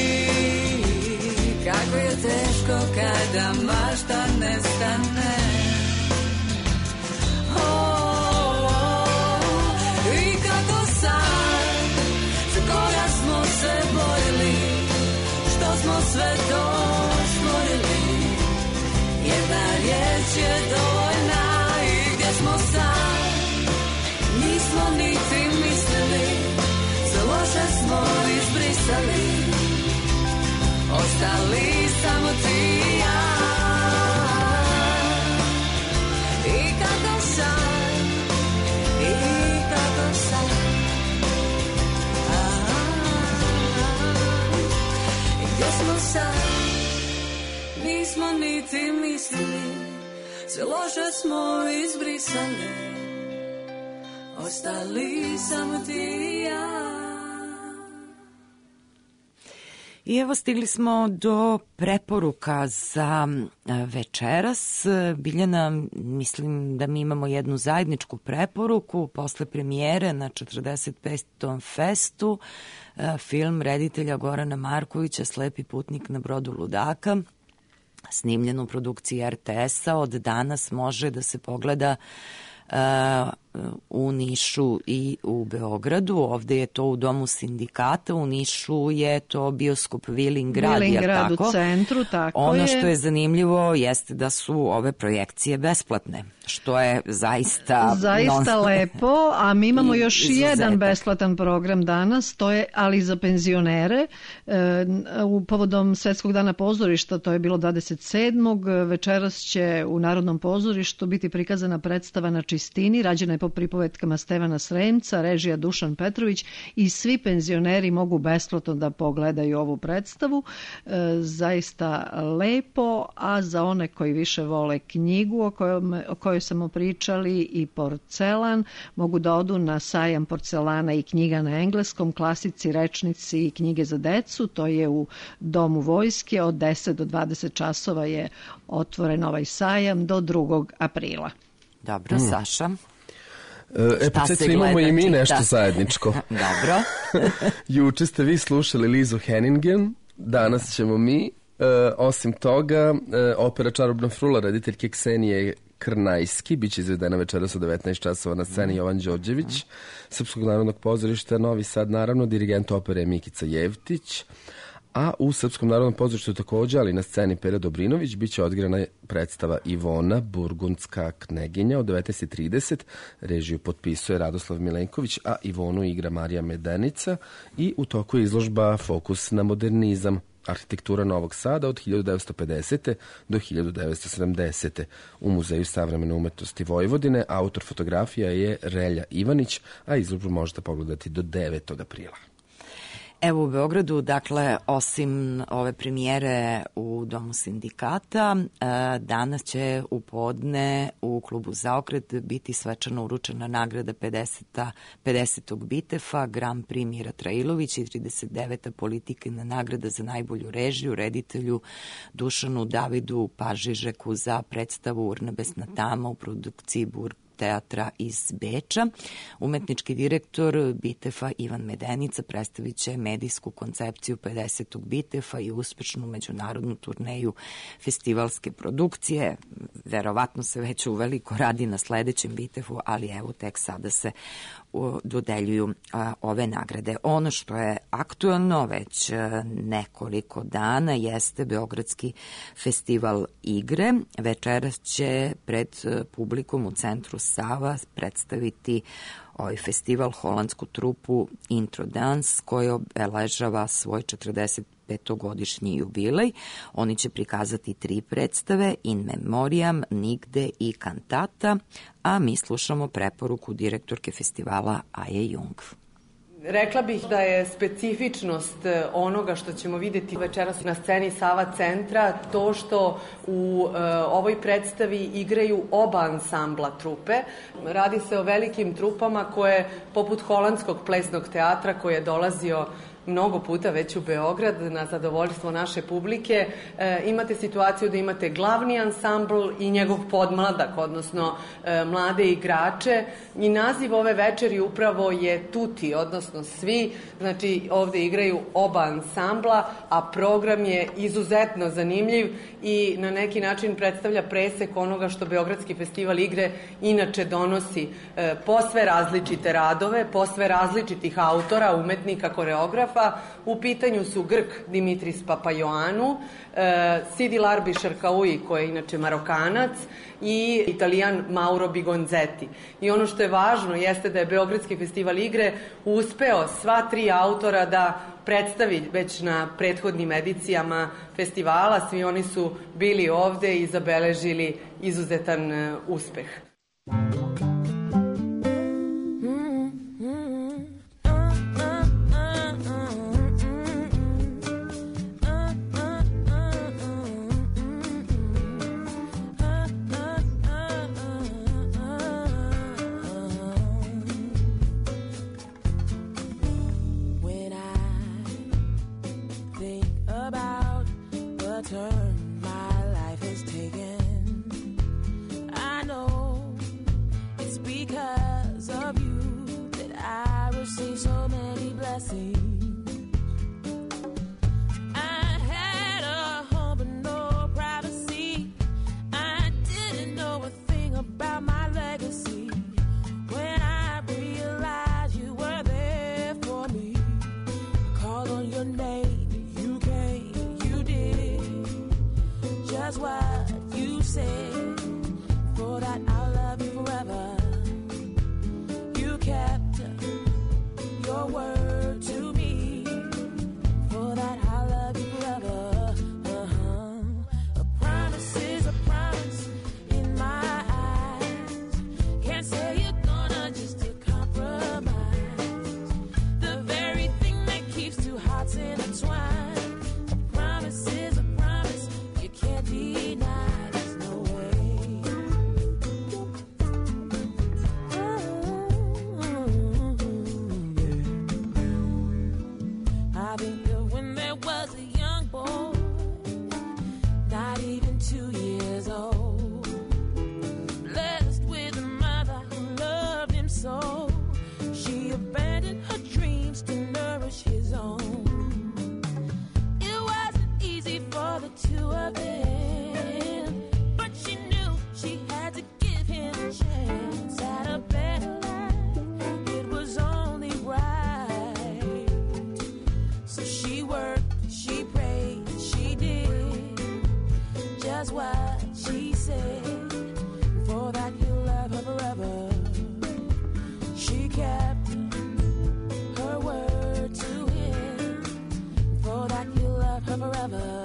Kako je teško kada mašta nestane. I kako sad, za koga smo se borili, što smo sve to stvorili. Jedna riječ je dovoljna i gdje smo sad? Nismo niti mislili, sve loše smo izbrisali, ostali samo ti i ja. I kako sad, i kako sad, a, i gdje smo sad? Nismo niti mislili, sve loše smo izbrisali, ostali samo ti i ja. I evo stigli smo do preporuka za večeras. Biljana, mislim da mi imamo jednu zajedničku preporuku posle premijere na četrdeset petom festu, film reditelja Gorana Markovića Slepi putnik na brodu ludaka, snimljen u produkciji er te es-a. Od danas može da se pogleda Uh, u Nišu i u Beogradu. Ovde je to u Domu sindikata, u Nišu je to bioskop Vilingrad, Vilingrad tako? u centru, tako ono je. što je zanimljivo jeste da su ove projekcije besplatne, što je zaista zaista non... lepo, a mi imamo I još izuzetak. jedan besplatan program danas, to je ali za penzionere, e, u povodom Svetskog dana pozorišta, to je bilo dvadeset sedmog Večeras će u Narodnom pozorištu biti prikazana predstava Na čistini, rađena je po pripovetkama Stevana Sremca, režija Dušan Petrović, i svi penzioneri mogu besplatno da pogledaju ovu predstavu. E, zaista lepo, a za one koji više vole knjigu o kojom, o kojoj smo pričali i porcelan, mogu da odu na sajam porcelana i knjiga na engleskom, klasici, rečnici i knjige za decu. To je u Domu vojske, od deset do dvadeset časova je otvoren ovaj sajam do drugog aprila. Dobro, Mm. Saša? E, pa sad imamo i mi čita? nešto zajedničko. Dobro. Juče ste vi slušali Lizu Henningen, danas ćemo mi. E, osim toga, e, opera Čarobna frula rediteljke Ksenije Krnajski biće izvedena večeras u devetnaest časova na sceni Jovan Đorđević, Srpskog narodnog pozorišta Novi Sad, naravno, dirigent opere Mikica Jevtić, a u Srpskom narodnom pozorištu takođe, ali na sceni Pere Dobrinović, biće odigrana predstava Ivona, Burgundska kneginja od devetnaest i trideset. Režiju potpisuje Radoslav Milenković, a Ivonu igra Marija Medenica i u toku je izložba Fokus na modernizam, arhitektura Novog Sada od hiljadu devetsto pedesete do hiljadu devetsto sedamdesete u Muzeju savremene umetnosti Vojvodine. Autor fotografija je Relja Ivanić, a izložbu možete pogledati do devetog aprila. Evo u Beogradu, dakle, osim ove premijere u Domu sindikata, danas će u podne u klubu Zaokret biti svečano uručena nagrada pedesetog Bitefa, Grand Prix Mira Trailović i trideset deveta Politikina nagrada za najbolju režiju reditelju Dušanu Davidu Pažižeku za predstavu Urnebesna tama u produkciji Burg teatra iz Beča. Umetnički direktor Bitefa Ivan Medenica predstavit će medijsku koncepciju pedesetog Bitefa i uspešnu međunarodnu turneju festivalske produkcije. Verovatno se već uveliko radi na sledećem Bitefu, ali evo tek sada se dodeljuju a, ove nagrade. Ono što je aktuelno već nekoliko dana jeste Beogradski festival igre. Večeras će pred publikom u centru Sava predstaviti ovaj festival, holandsku trupu Intro Dance, koja obeležava svoj četrdeset petogodišnji jubilej. Oni će prikazati tri predstave, In Memoriam, Nigde i Kantata, a mi slušamo preporuku direktorke festivala Aje Jung. Rekla bih da je specifičnost onoga što ćemo videti večeras na sceni Sava centra to što u e, ovoj predstavi igraju oba ansambla trupe. Radi se o velikim trupama koje, poput Holandskog plesnog teatra koji je dolazio mnogo puta već u Beograd na zadovoljstvo naše publike, e, imate situaciju da imate glavni ansambl i njegov podmladak, odnosno e, mlade igrače, i naziv ove večeri upravo je Tuti, odnosno svi, znači ovde igraju oba ansambla, a program je izuzetno zanimljiv i na neki način predstavlja presek onoga što Beogradski festival igre inače donosi, e, posve različite radove, posve različitih autora, umetnika, koreografa. U pitanju su Grk Dimitris Papaioanu, e, Sidi Larbi Šarkaui, koji je inače Marokanac, i Italijan Mauro Bigonzetti. I ono što je važno jeste da je Beogradski festival igre uspeo sva tri autora da predstavi već na prethodnim edicijama festivala. Svi oni su bili ovde i zabeležili izuzetan e, uspeh. Turn my life has taken. I know it's because of you that I receive so many blessings. I had a home but no privacy. I didn't know a thing about my legacy. When I realized you were there for me, I called on your name. Just what you said, for that I'll love you forever. You kept your word to me, for that I'll love you forever. Uh-huh. A promise is a promise in my eyes. Can't say you're gonna just to compromise the very thing that keeps two hearts intertwined. A promise is a promise. Can't deny, there's no way. Oh, yeah. I think of when there was a young boy, not even two years old, blessed with a mother who loved him so. She abandoned her dreams to nourish his own. For the two of them, but she knew she had to give him a chance at a better life. It was only right. So she worked, she prayed, she did just what she said. For that he'll love her forever. She kept her word to him. For that he'll love her forever.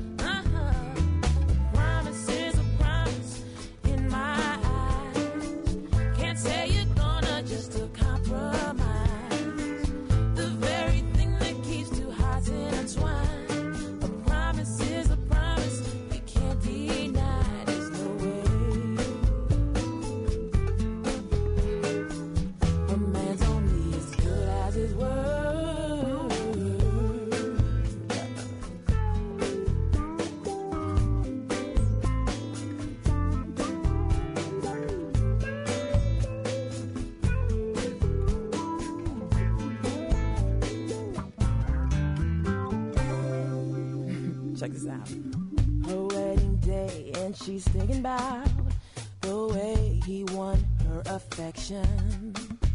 Check this out. Her wedding day, and she's thinking about the way he won her affection.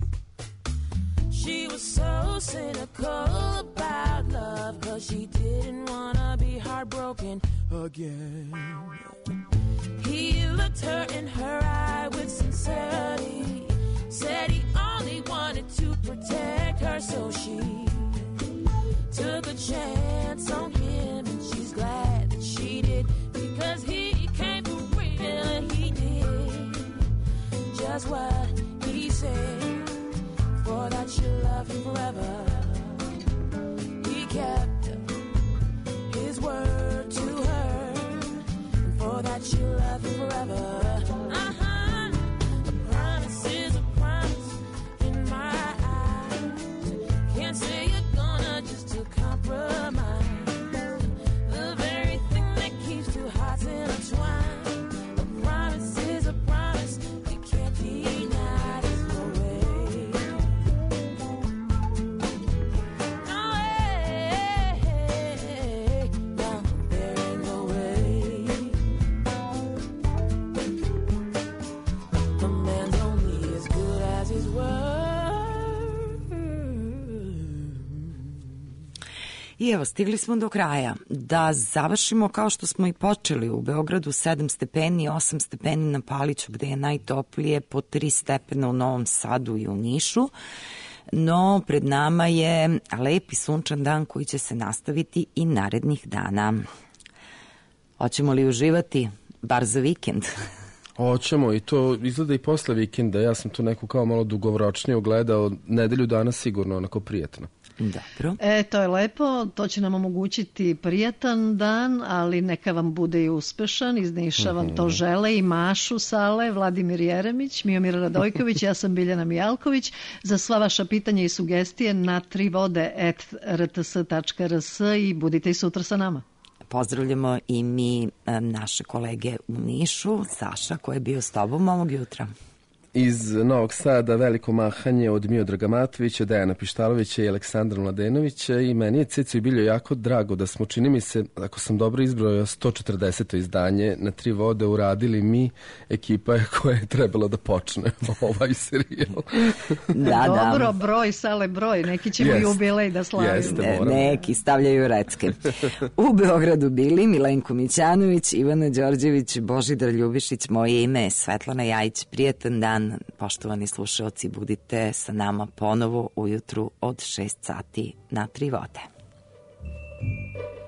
She was so cynical about love, cause she didn't wanna be heartbroken again. He looked her in her eye with sincerity, said he only wanted to protect her, so she took a chance on him, and she's glad that she did, because he came for real and he did just what he said. For that she'll love him forever, he kept his word to her, and for that she'll love him forever. Uh-huh. A promise is a promise in my eyes. Can't say you're gonna just to compromise the very thing that keeps two hearts intertwined. A promise is a promise, you can't deny. There's no way, no way, no, there ain't no way. A man's only as good as his word. I evo, stigli smo do kraja. Da završimo kao što smo i počeli. U Beogradu sedam stepeni, osam stepeni na Paliću gde je najtoplije, po tri stepena u Novom Sadu i u Nišu. No, pred nama je lep i sunčan dan koji će se nastaviti i narednih dana. Hoćemo li uživati, bar za vikend? Hoćemo, i to izgleda i posle vikenda. Ja sam tu neku kao malo dugovročnije ugledao, nedelju dana sigurno onako prijetno. Dobro. E, to je lepo, to će nam omogućiti prijatan dan, ali neka vam bude i uspešan. Iz Niša vam to žele i mašu sale, Vladimir Jeremić, Miomir Radojković, ja sam Biljana Mijalković. Za sva vaša pitanja i sugestije na trivode at r t s tačka r s i budite i sutra sa nama. Pozdravljamo i mi em, naše kolege u Nišu, Saša koji je bio s tobom ovog jutra. Iz Novog Sada veliko mahanje od Miodraga Matovića, Dejana Pištalovića i Aleksandra Mladenovića, i meni je, Cico i Biljo, jako drago da smo, čini mi se, ako sam dobro izbrojao, sto četrdeseto izdanje na Tri vode uradili mi, ekipa je koja je trebala da počne ovaj serijal. Da, Dobro, da. broj, sale, broj, neki ćemo Jest. jubilej da slavimo. Jeste, E, moramo. Neki stavljaju recke. U Beogradu bili Milenko Mićanović, Ivana Đorđević, Božidar Ljubišić, moje ime je Svetlana Jajić. Prijetan dan, poštovani slušaoci, budite sa nama ponovo ujutru od šest sati na Tri vode.